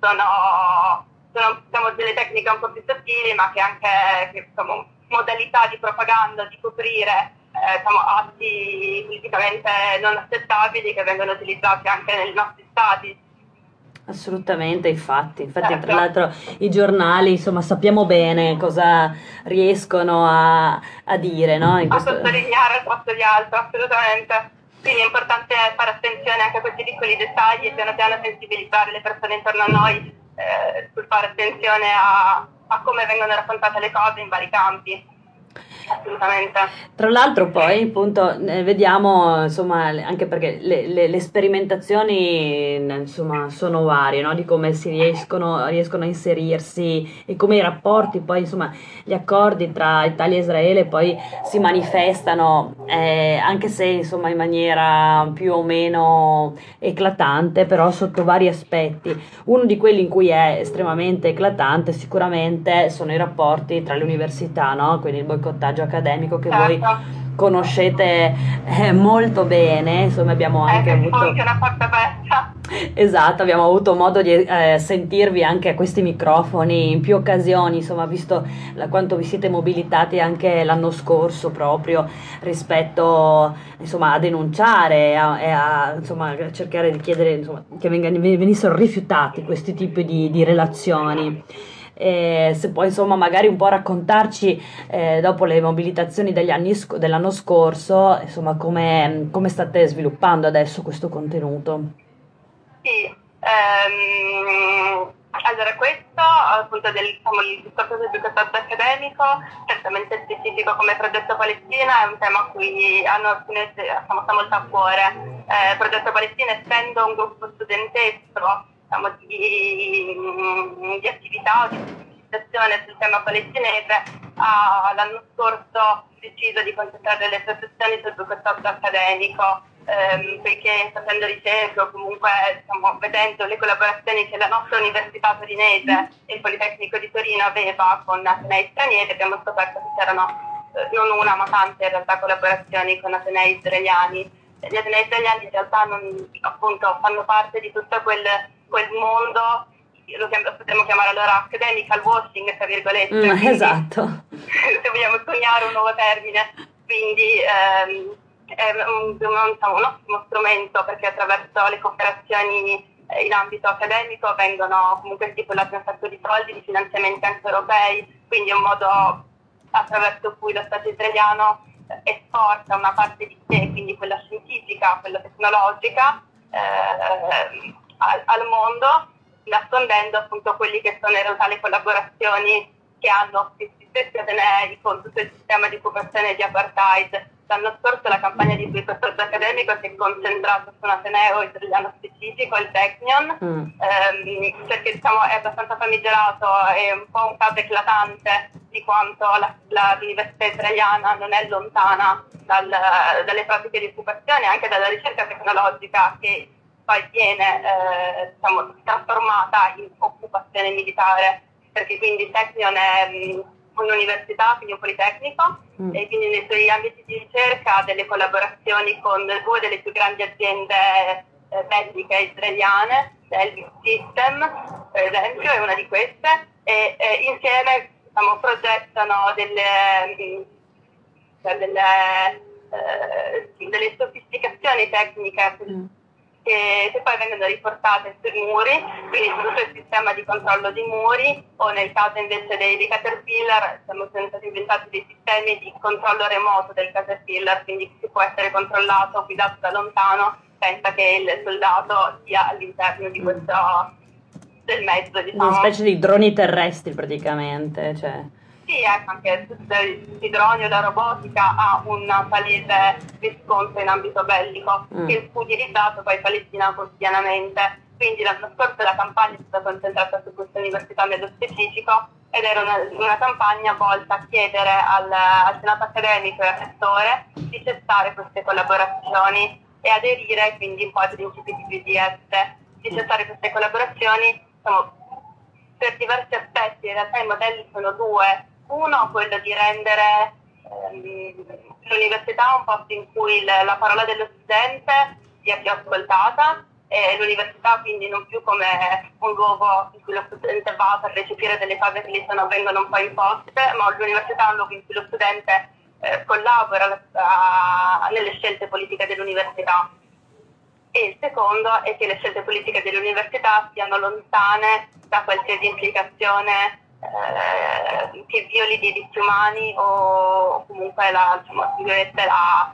sono, sono diciamo, delle tecniche un po' più sottili, ma che anche che, diciamo, modalità di propaganda, di coprire eh, diciamo, atti politicamente non accettabili che vengono utilizzati anche nei nostri stati. Assolutamente, infatti, infatti Certo. tra l'altro i giornali, insomma, sappiamo bene cosa riescono a, a dire, no? In A questo- sottolineare al posto di altro, assolutamente. Quindi è importante fare attenzione anche a questi piccoli dettagli e piano piano sensibilizzare le persone intorno a noi eh, sul fare attenzione a, a come vengono raccontate le cose in vari campi. Assolutamente. Tra l'altro poi appunto eh, vediamo insomma le- anche perché le, le- le sperimentazioni eh, insomma sono varie, no? Di come si riescono, riescono a inserirsi e come i rapporti poi insomma gli accordi tra Italia e Israele poi si manifestano eh, anche se insomma in maniera più o meno eclatante però sotto vari aspetti. Uno di quelli in cui è estremamente eclatante sicuramente sono i rapporti tra le università, no? Quindi il boicottaggio accademico che voi Certo. conoscete eh, molto bene, insomma abbiamo Eh, anche che avuto anche una porta aperta. esatto, abbiamo avuto modo di eh, sentirvi anche a questi microfoni in più occasioni, insomma, visto la- quanto vi siete mobilitati anche l'anno scorso proprio rispetto insomma a denunciare e a, e a, insomma a cercare di chiedere insomma, che vengano- venissero rifiutati questi tipi di, di relazioni. E se puoi insomma magari un po' raccontarci eh, dopo le mobilitazioni degli anni sc- dell'anno scorso insomma come, come state sviluppando adesso questo contenuto. Sì, ehm, allora questo appunto del, diciamo, il discorso del boicottaggio accademico, certamente specifico come Progetto Palestina, è un tema a cui hanno alcune, diciamo, sta molto a cuore. Eh, Progetto Palestina, essendo un gruppo studentesco, diciamo, di, di attività o di sensibilizzazione sul tema palestinese, ha l'anno scorso deciso di concentrare le sue sessioni sul boicottaggio accademico, ehm, perché facendo ricerche o comunque, diciamo, vedendo le collaborazioni che la nostra università torinese e il Politecnico di Torino aveva con atenei stranieri, abbiamo scoperto che c'erano eh, non una ma tante in realtà collaborazioni con atenei israeliani. Gli atenei israeliani in realtà non, appunto, fanno parte di tutto quel, quel mondo, lo chiam- potremmo chiamare allora academical washing, tra virgolette. Mm, quindi, esatto. se vogliamo coniare un nuovo termine, quindi ehm, è un, un, un ottimo strumento, perché attraverso le cooperazioni eh, in ambito accademico vengono comunque stipulati un sacco di soldi, di finanziamenti anche europei, quindi è un modo attraverso cui lo Stato israeliano esporta una parte di sé, quindi quella scientifica, quella tecnologica, eh, al, al mondo, nascondendo appunto quelli che sono in realtà le collaborazioni che hanno questi stessi atenei con tutto il sistema di occupazione di apartheid. L'anno scorso la campagna di boicottaggio accademico si è concentrata su un ateneo israeliano specifico, il Technion, mm. ehm, perché diciamo è abbastanza famigerato, è un po' un caso eclatante di quanto la, la, l'università israeliana non è lontana dal, dalle pratiche di occupazione, anche dalla ricerca tecnologica che poi viene eh, diciamo, trasformata in occupazione militare, perché quindi il Technion è mh, un'università, quindi un politecnico, mm. e quindi nei suoi ambiti di ricerca ha delle collaborazioni con due delle più grandi aziende eh, mediche israeliane, l'Elbit System per esempio è una di queste, e, e insieme diciamo, progettano delle, mh, delle, eh, delle sofisticazioni tecniche mm. Che, che poi vengono riportate sui muri, quindi su tutto il sistema di controllo di muri, o nel caso invece dei, dei Caterpillar sono stati inventati dei sistemi di controllo remoto del Caterpillar, quindi si può essere controllato, guidato da lontano senza che il soldato sia all'interno di questo del mezzo, diciamo. Una specie di droni terrestri praticamente, cioè. Sì, ecco, anche tutti i droni o la robotica ha un palese riscontro in ambito bellico mm. che fu utilizzato poi in Palestina quotidianamente. Quindi l'anno scorso la campagna è stata concentrata su questa università nello specifico ed era una, una campagna volta a chiedere al, al Senato accademico e al rettore di cessare queste collaborazioni e aderire quindi un po' ai principi di B D S, di cessare queste collaborazioni. Diciamo, per diversi aspetti, in realtà i modelli sono due. Uno, quello di rendere ehm, l'università un posto in cui le, la parola dello studente sia più ascoltata, e l'università quindi non più come un luogo in cui lo studente va per recepire delle cose che gli sono, vengono un po' imposte, ma l'università è un luogo in cui lo studente eh, collabora a, nelle scelte politiche dell'università. E il secondo è che le scelte politiche dell'università siano lontane da qualsiasi implicazione Eh, che violi i diritti umani o comunque la, diciamo, la,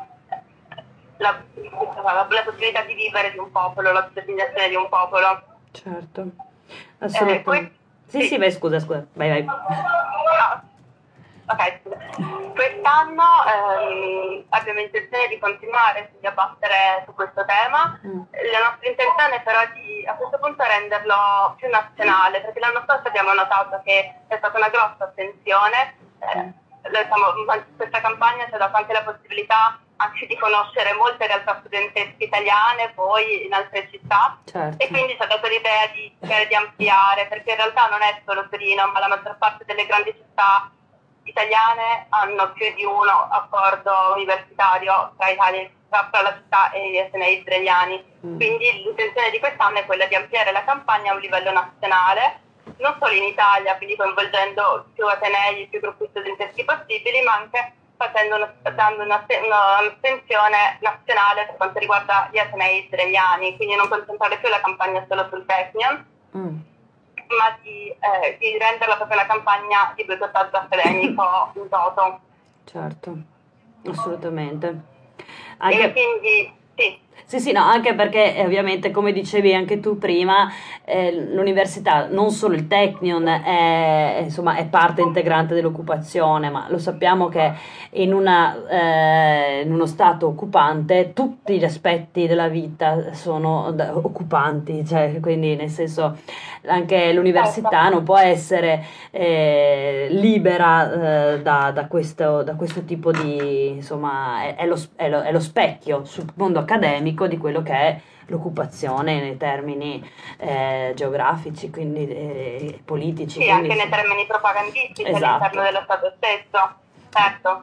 la, la, la possibilità di vivere di un popolo, la determinazione di un popolo. Certo, assolutamente. Eh, poi, sì, sì, sì, vai, scusa, scusa, vai, vai. No. Ok, quest'anno ehm, abbiamo intenzione di continuare a dibattere su questo tema. Mm. La nostra intenzione però è di a questo punto renderlo più nazionale, perché l'anno scorso abbiamo notato che è stata una grossa attenzione. Eh, diciamo, questa campagna ci ha dato anche la possibilità anche di conoscere molte realtà studentesche italiane, poi in altre città, certo. E quindi ci ha dato l'idea di, di ampliare, perché in realtà non è solo Torino, ma la maggior parte delle grandi città italiane hanno più di uno accordo universitario tra Italia, tra la città e gli atenei israeliani. Mm. Quindi l'intenzione di quest'anno è quella di ampliare la campagna a un livello nazionale, non solo in Italia, quindi coinvolgendo più atenei, più gruppi studenteschi possibili, ma anche facendo una, dando una, un'attenzione nazionale per quanto riguarda gli atenei israeliani, quindi non concentrare più la campagna solo sul Technion, mm. ma di, eh, di renderla proprio una campagna di boicottaggio accademico in toto. Certo, assolutamente. Anche... E quindi, sì. Sì, sì, no, anche perché eh, ovviamente, come dicevi anche tu prima, eh, l'università, non solo il Technion, è, insomma, è parte integrante dell'occupazione, ma lo sappiamo che in, una, eh, in uno stato occupante tutti gli aspetti della vita sono da- occupanti, cioè, quindi nel senso anche l'università non può essere eh, libera eh, da, da questo, da questo tipo di, insomma, è, è lo, è lo- è lo specchio sul mondo accademico di quello che è l'occupazione nei termini eh, geografici, quindi eh, politici. Sì, quindi anche sì. nei termini propagandistici Esatto. all'interno dello Stato stesso, certo.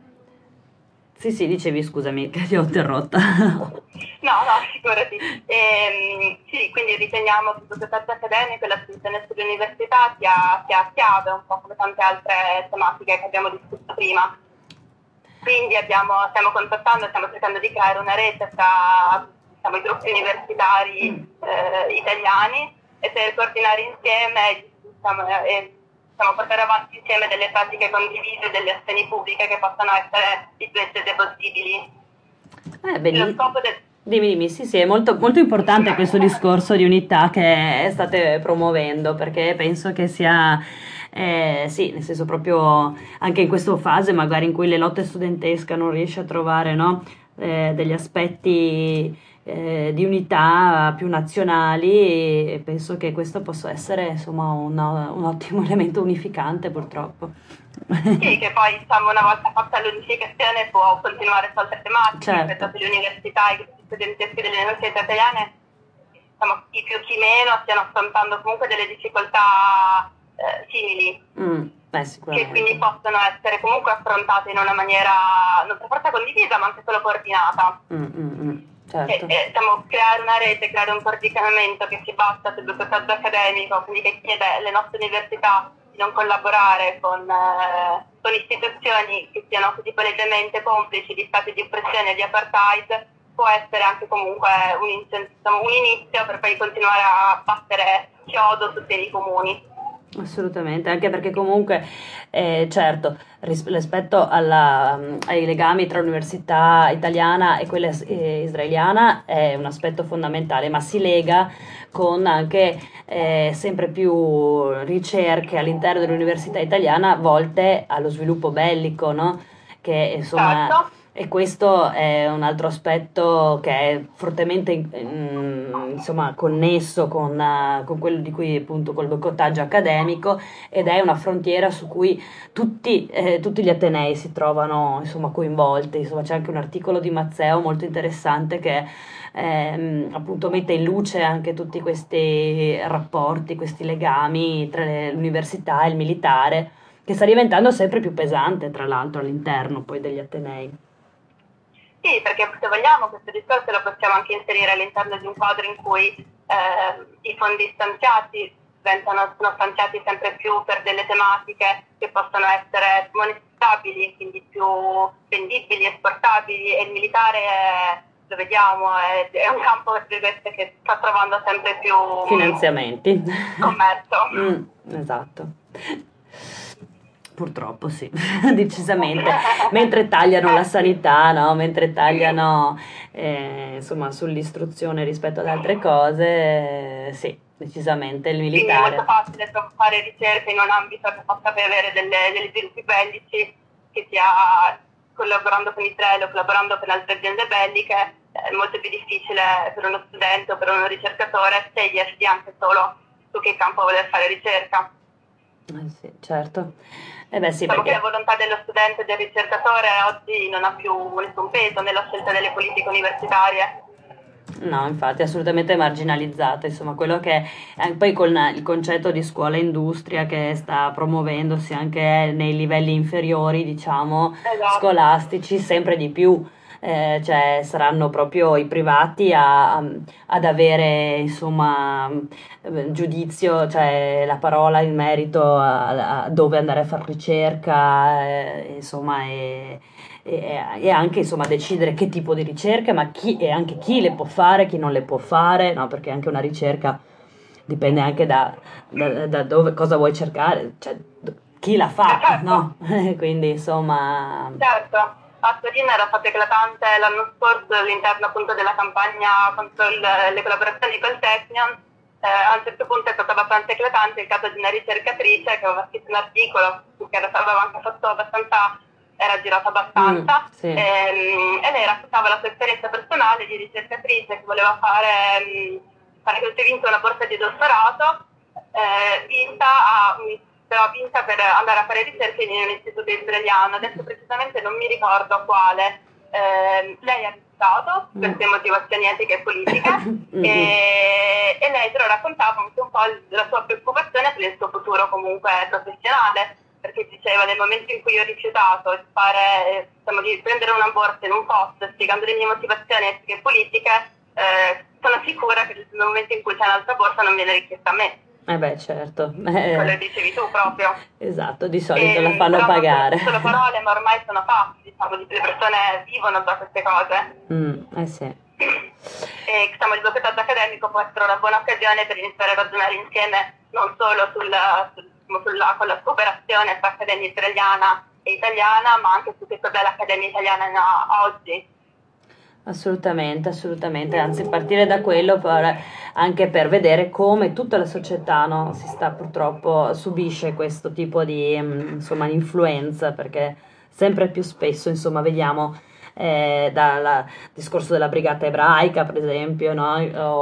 Sì, sì, dicevi, scusami, che ti ho interrotta. No, no, figurati. Ehm, sì, quindi riteniamo che il progetto accademico e l'attenzione sull'università sia, sia chiave, un po' come tante altre tematiche che abbiamo discusso prima. Quindi abbiamo, stiamo contattando, stiamo cercando di creare una rete tra diciamo, i gruppi universitari eh, italiani e per coordinare insieme diciamo, e diciamo, portare avanti insieme delle pratiche condivise, delle azioni pubbliche che possano essere riflesse e possibili. Eh, Lo benissimo. scopo del Dimmi, dimmi, sì, sì, è molto, molto importante questo discorso di unità che state promuovendo, perché penso che sia, eh, sì, nel senso proprio anche in questa fase magari in cui le lotte studentesche non riesce a trovare, no, eh, degli aspetti eh, di unità più nazionali, e penso che questo possa essere, insomma, un, un ottimo elemento unificante, purtroppo. Sì, che poi diciamo, una volta fatta l'unificazione può continuare su altre tematiche, Certo. penso che le università, i gruppi studenteschi delle università italiane, diciamo, chi più chi meno, stiano affrontando comunque delle difficoltà eh, simili, Mm, beh, che sicuramente. quindi possono essere comunque affrontate in una maniera non per forza condivisa, ma anche solo coordinata. Mm, mm, mm, certo. E, e, diciamo, creare una rete, creare un coordinamento che si basa sul processo accademico, quindi che chiede alle nostre università di non collaborare con, eh, con istituzioni che siano così palesemente complici di stati di oppressione e di apartheid, può essere anche comunque un, incen- diciamo, un inizio per poi continuare a battere chiodo su temi comuni. Assolutamente, anche perché comunque, eh, certo, ris- rispetto alla, ai legami tra l'università italiana e quella is- eh, israeliana è un aspetto fondamentale, ma si lega con anche eh, sempre più ricerche all'interno dell'università italiana volte allo sviluppo bellico, no? Che insomma... Certo. E questo è un altro aspetto che è fortemente mm, insomma, connesso con, eh, con quello di cui appunto col boicottaggio accademico, ed è una frontiera su cui tutti, eh, tutti gli atenei si trovano insomma, coinvolti. Insomma, c'è anche un articolo di Mazzeo molto interessante che ehm, appunto mette in luce anche tutti questi rapporti, questi legami tra le- l'università e il militare, che sta diventando sempre più pesante, tra l'altro, all'interno poi degli atenei. Sì, perché se vogliamo questo discorso lo possiamo anche inserire all'interno di un quadro in cui eh, i fondi stanziati diventano, sono stanziati sempre più per delle tematiche che possono essere monetizzabili, quindi più vendibili, esportabili, e il militare è, lo vediamo, è, è un campo che sta trovando sempre più Finanziamenti. commercio. Mm, esatto. Purtroppo sì, decisamente. Mentre tagliano la sanità, no? Mentre tagliano eh, insomma sull'istruzione rispetto ad altre cose, eh, sì, decisamente il Quindi è militare. molto facile tro- fare ricerche in un ambito che possa avere delle- degli sviluppi bellici, che sia collaborando con Israele o collaborando con altre aziende belliche. È molto più difficile per uno studente o per uno ricercatore scegliersi anche solo su che campo voler fare ricerca. Eh sì, certo. Eh beh sì, Diciamo che perché la volontà dello studente e del ricercatore oggi non ha più nessun peso nella scelta delle politiche universitarie. no, infatti è assolutamente marginalizzata, insomma, quello che eh, poi con il concetto di scuola industria che sta promuovendosi anche nei livelli inferiori, diciamo, Esatto. scolastici, sempre di più. Eh, cioè saranno proprio i privati a- a- ad avere insomma eh, giudizio, cioè la parola in merito a, a dove andare a fare ricerca, eh, insomma, e, e, e anche insomma decidere che tipo di ricerca, ma chi e anche chi le può fare, chi non le può fare, no? Perché anche una ricerca dipende anche da, da- da dove, cosa vuoi cercare, cioè d- chi la fa, Certo. no? Quindi insomma. Certo, a Torino era stato eclatante l'anno scorso all'interno appunto della campagna contro il, le collaborazioni col Technion. Eh, a un certo punto è stato abbastanza eclatante il caso di una ricercatrice che aveva scritto un articolo che aveva anche fatto abbastanza, era girato abbastanza, Mm, sì. ehm, e lei raccontava la sua esperienza personale di ricercatrice che voleva fare, mh, fare che avesse vinto una borsa di dottorato, eh, vinta, a, però vinta per andare a fare ricerche in un istituto israeliano. Adesso precisamente non mi ricordo quale. Eh, lei ha rifiutato per queste motivazioni etiche e politiche e, e lei però raccontava anche un po' la sua preoccupazione per il suo futuro comunque professionale, perché diceva nel momento in cui ho rifiutato di fare, diciamo, di prendere una borsa in un posto spiegando le mie motivazioni etiche e politiche, eh, sono sicura che nel momento in cui c'è un'altra borsa non viene richiesta a me. Eh beh, certo. Quello Eh, dicevi tu proprio. esatto, di solito la E, fanno però, pagare. Sono parole, ma ormai sono fatti, diciamo, le persone vivono da queste cose. Mm, eh sì. E diciamo, il bloccaggio accademico può essere una buona occasione per iniziare a ragionare insieme non solo sulla, sul- sulla, con la cooperazione tra accademia israeliana e italiana, ma anche su che cos'è l'accademia italiana a- oggi. Assolutamente, assolutamente, anzi partire da quello per- anche per vedere come tutta la società, no, si sta purtroppo subisce questo tipo di mm, insomma influenza, perché sempre più spesso insomma vediamo eh, dal discorso della brigata ebraica per esempio, no,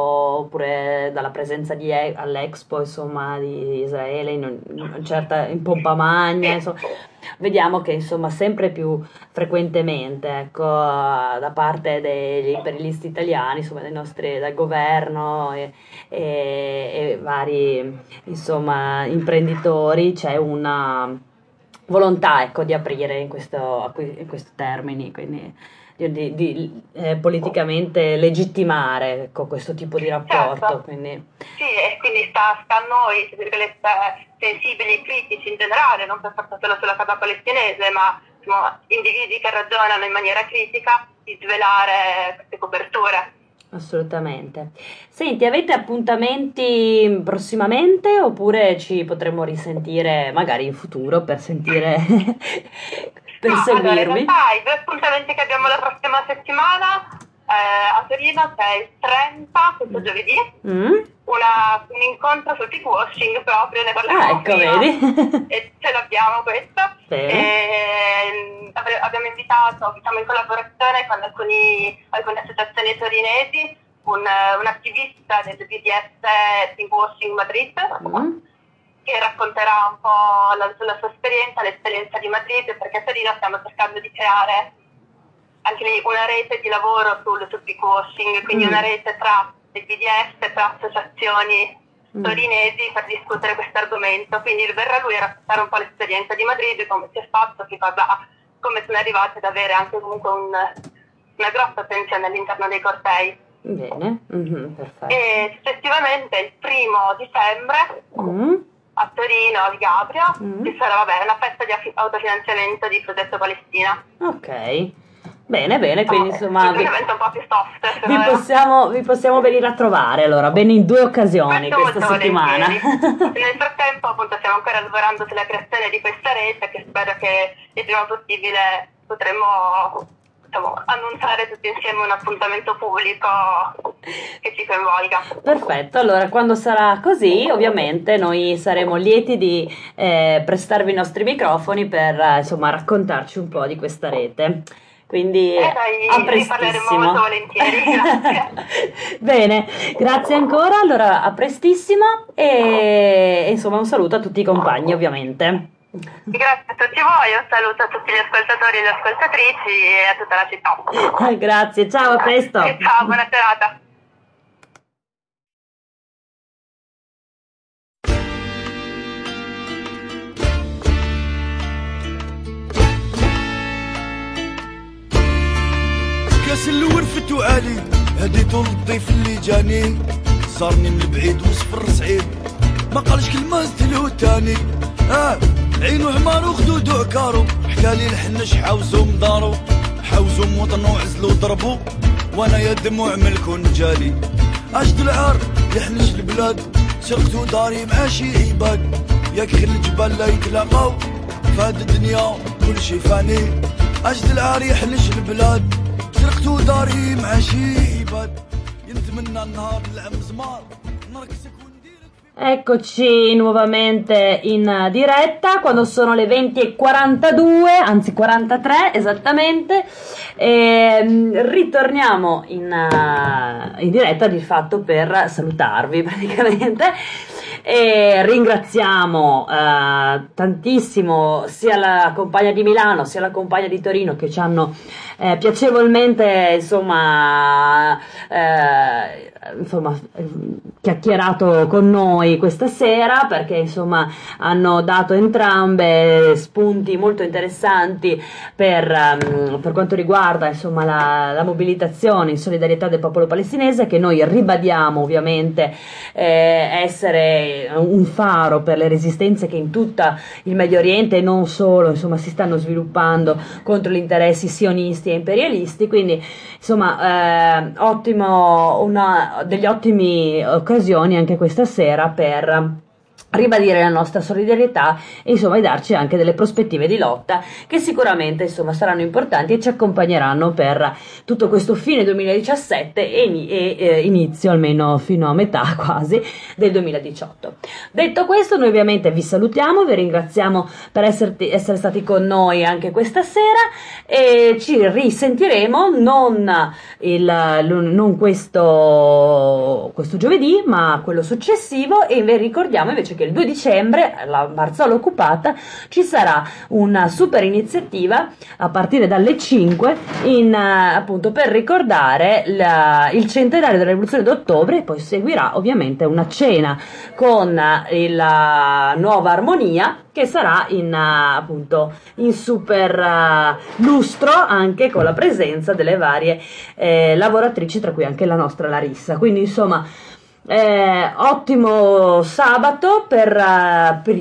oppure dalla presenza di E- all'Expo insomma di Israele in, un- in una certa in pompa magna, insomma vediamo che insomma sempre più frequentemente ecco da parte degli imperialisti italiani, insomma dei nostri, dal governo e, e- e vari insomma imprenditori c'è una volontà ecco di aprire in questo, a que- in questi termini, quindi di, di- di, eh, politicamente legittimare ecco, questo tipo di rapporto. Certo. Quindi, Sì, e quindi sta, sta a noi, tra virgolette, sensibili e critici in generale, non per forza solo sulla causa palestinese, ma diciamo, individui che ragionano in maniera critica, di svelare queste coperture. assolutamente. Senti, avete appuntamenti prossimamente oppure ci potremo risentire magari in futuro per sentire, per No, allora, in seguirvi? realtà i due appuntamenti che abbiamo la prossima settimana eh, a Torino c'è il trenta, questo giovedì, Mm? una- un incontro sul pickwashing proprio, ne parliamo Ah, ecco, prima, vedi? e ce l'abbiamo questo. Bene. E, avre- abbiamo invitato, diciamo, in collaborazione con alcuni, alcune associazioni torinesi, un, un attivista del B D S Pickwashing Madrid, Mm? che racconterà un po' la, sulla sua esperienza, l'esperienza di Madrid, perché a Torino stiamo cercando di creare anche lì una rete di lavoro sul, sul pickwashing, quindi Mm. una rete tra il B D S, tra associazioni Mm. torinesi per discutere questo argomento. Quindi verrà lui a raccontare un po' l'esperienza di Madrid, come si è fatto, che cosa, come sono arrivati ad avere anche comunque un, una grossa attenzione all'interno dei cortei. Bene, mhm, perfetto. E successivamente il primo dicembre Mm? a Torino, al Gabrio, Mm. ci sarà vabbè, una festa di affi- autofinanziamento di Progetto Palestina. Ok, bene, bene, quindi insomma Un vi, evento un po' più soft. vi però- possiamo, vi possiamo venire a trovare allora, bene in due occasioni Questo questa molto settimana. volentieri. Nel frattempo appunto stiamo ancora lavorando sulla creazione di questa rete che spero che il prima possibile potremo, diciamo, annunciare tutti insieme un appuntamento pubblico che ci coinvolga. Perfetto, allora quando sarà così ovviamente noi saremo lieti di eh, prestarvi i nostri microfoni per eh, insomma raccontarci un po' di questa rete. Quindi Eh, dai, a ne parleremo prestissimo. molto volentieri, grazie. Bene, grazie ancora, allora a prestissimo e, e insomma un saluto a tutti i compagni ovviamente. Grazie a tutti voi, un saluto a tutti gli ascoltatori e le ascoltatrici e a tutta la città. Grazie, ciao, a presto. Ciao, buona serata. كاس الورفت وعلي هديتو للضيف اللي جاني زارني من البعيد وصفر سعيد ما قالش كلمة زدلو تاني اه عينو حمار وخدودو عكارو حكالي الحنش حاوزو مدارو حاوزو موطنو عزلو ضربو وانا يا دموع ملكون جالي اشد العار يحنش البلاد سرقتو داري مع شي عباد ياك خل الجبال لا يتلاقاو فهاد الدنيا كل شي فاني عشت العار يحلش البلاد سرقتو داري مع شي عباد ينتمنى النهار نلعب زمار نركسك Eccoci nuovamente in diretta quando sono le venti e quarantadue, anzi quarantatré esattamente, e ritorniamo in, uh, in diretta di fatto per salutarvi praticamente. E ringraziamo uh, tantissimo sia la compagna di Milano sia la compagna di Torino che ci hanno eh, piacevolmente insomma, eh, insomma chiacchierato con noi questa sera, perché insomma hanno dato entrambe spunti molto interessanti per, um, per quanto riguarda insomma la, la mobilitazione in solidarietà del popolo palestinese, che noi ribadiamo ovviamente eh, essere un faro per le resistenze che in tutta il Medio Oriente e non solo insomma si stanno sviluppando contro gli interessi sionisti e imperialisti. Quindi insomma eh, ottimo, una degli ottimi occasioni anche questa sera per ribadire la nostra solidarietà e insomma darci anche delle prospettive di lotta che sicuramente insomma saranno importanti e ci accompagneranno per tutto questo fine duemiladiciassette e, e, e inizio almeno fino a metà quasi del duemiladiciotto. Detto questo, noi ovviamente vi salutiamo, vi ringraziamo per esserti, essere stati con noi anche questa sera e ci risentiremo non, il, non questo, questo giovedì ma quello successivo, e vi ricordiamo invece che il due dicembre alla Marzolo Occupata ci sarà una super iniziativa a partire dalle cinque in, appunto per ricordare la, il centenario della rivoluzione d'ottobre, e poi seguirà ovviamente una cena con il, la nuova armonia che sarà in appunto in super uh, lustro, anche con la presenza delle varie eh, lavoratrici, tra cui anche la nostra Larissa. Quindi insomma Eh, ottimo sabato per, uh, per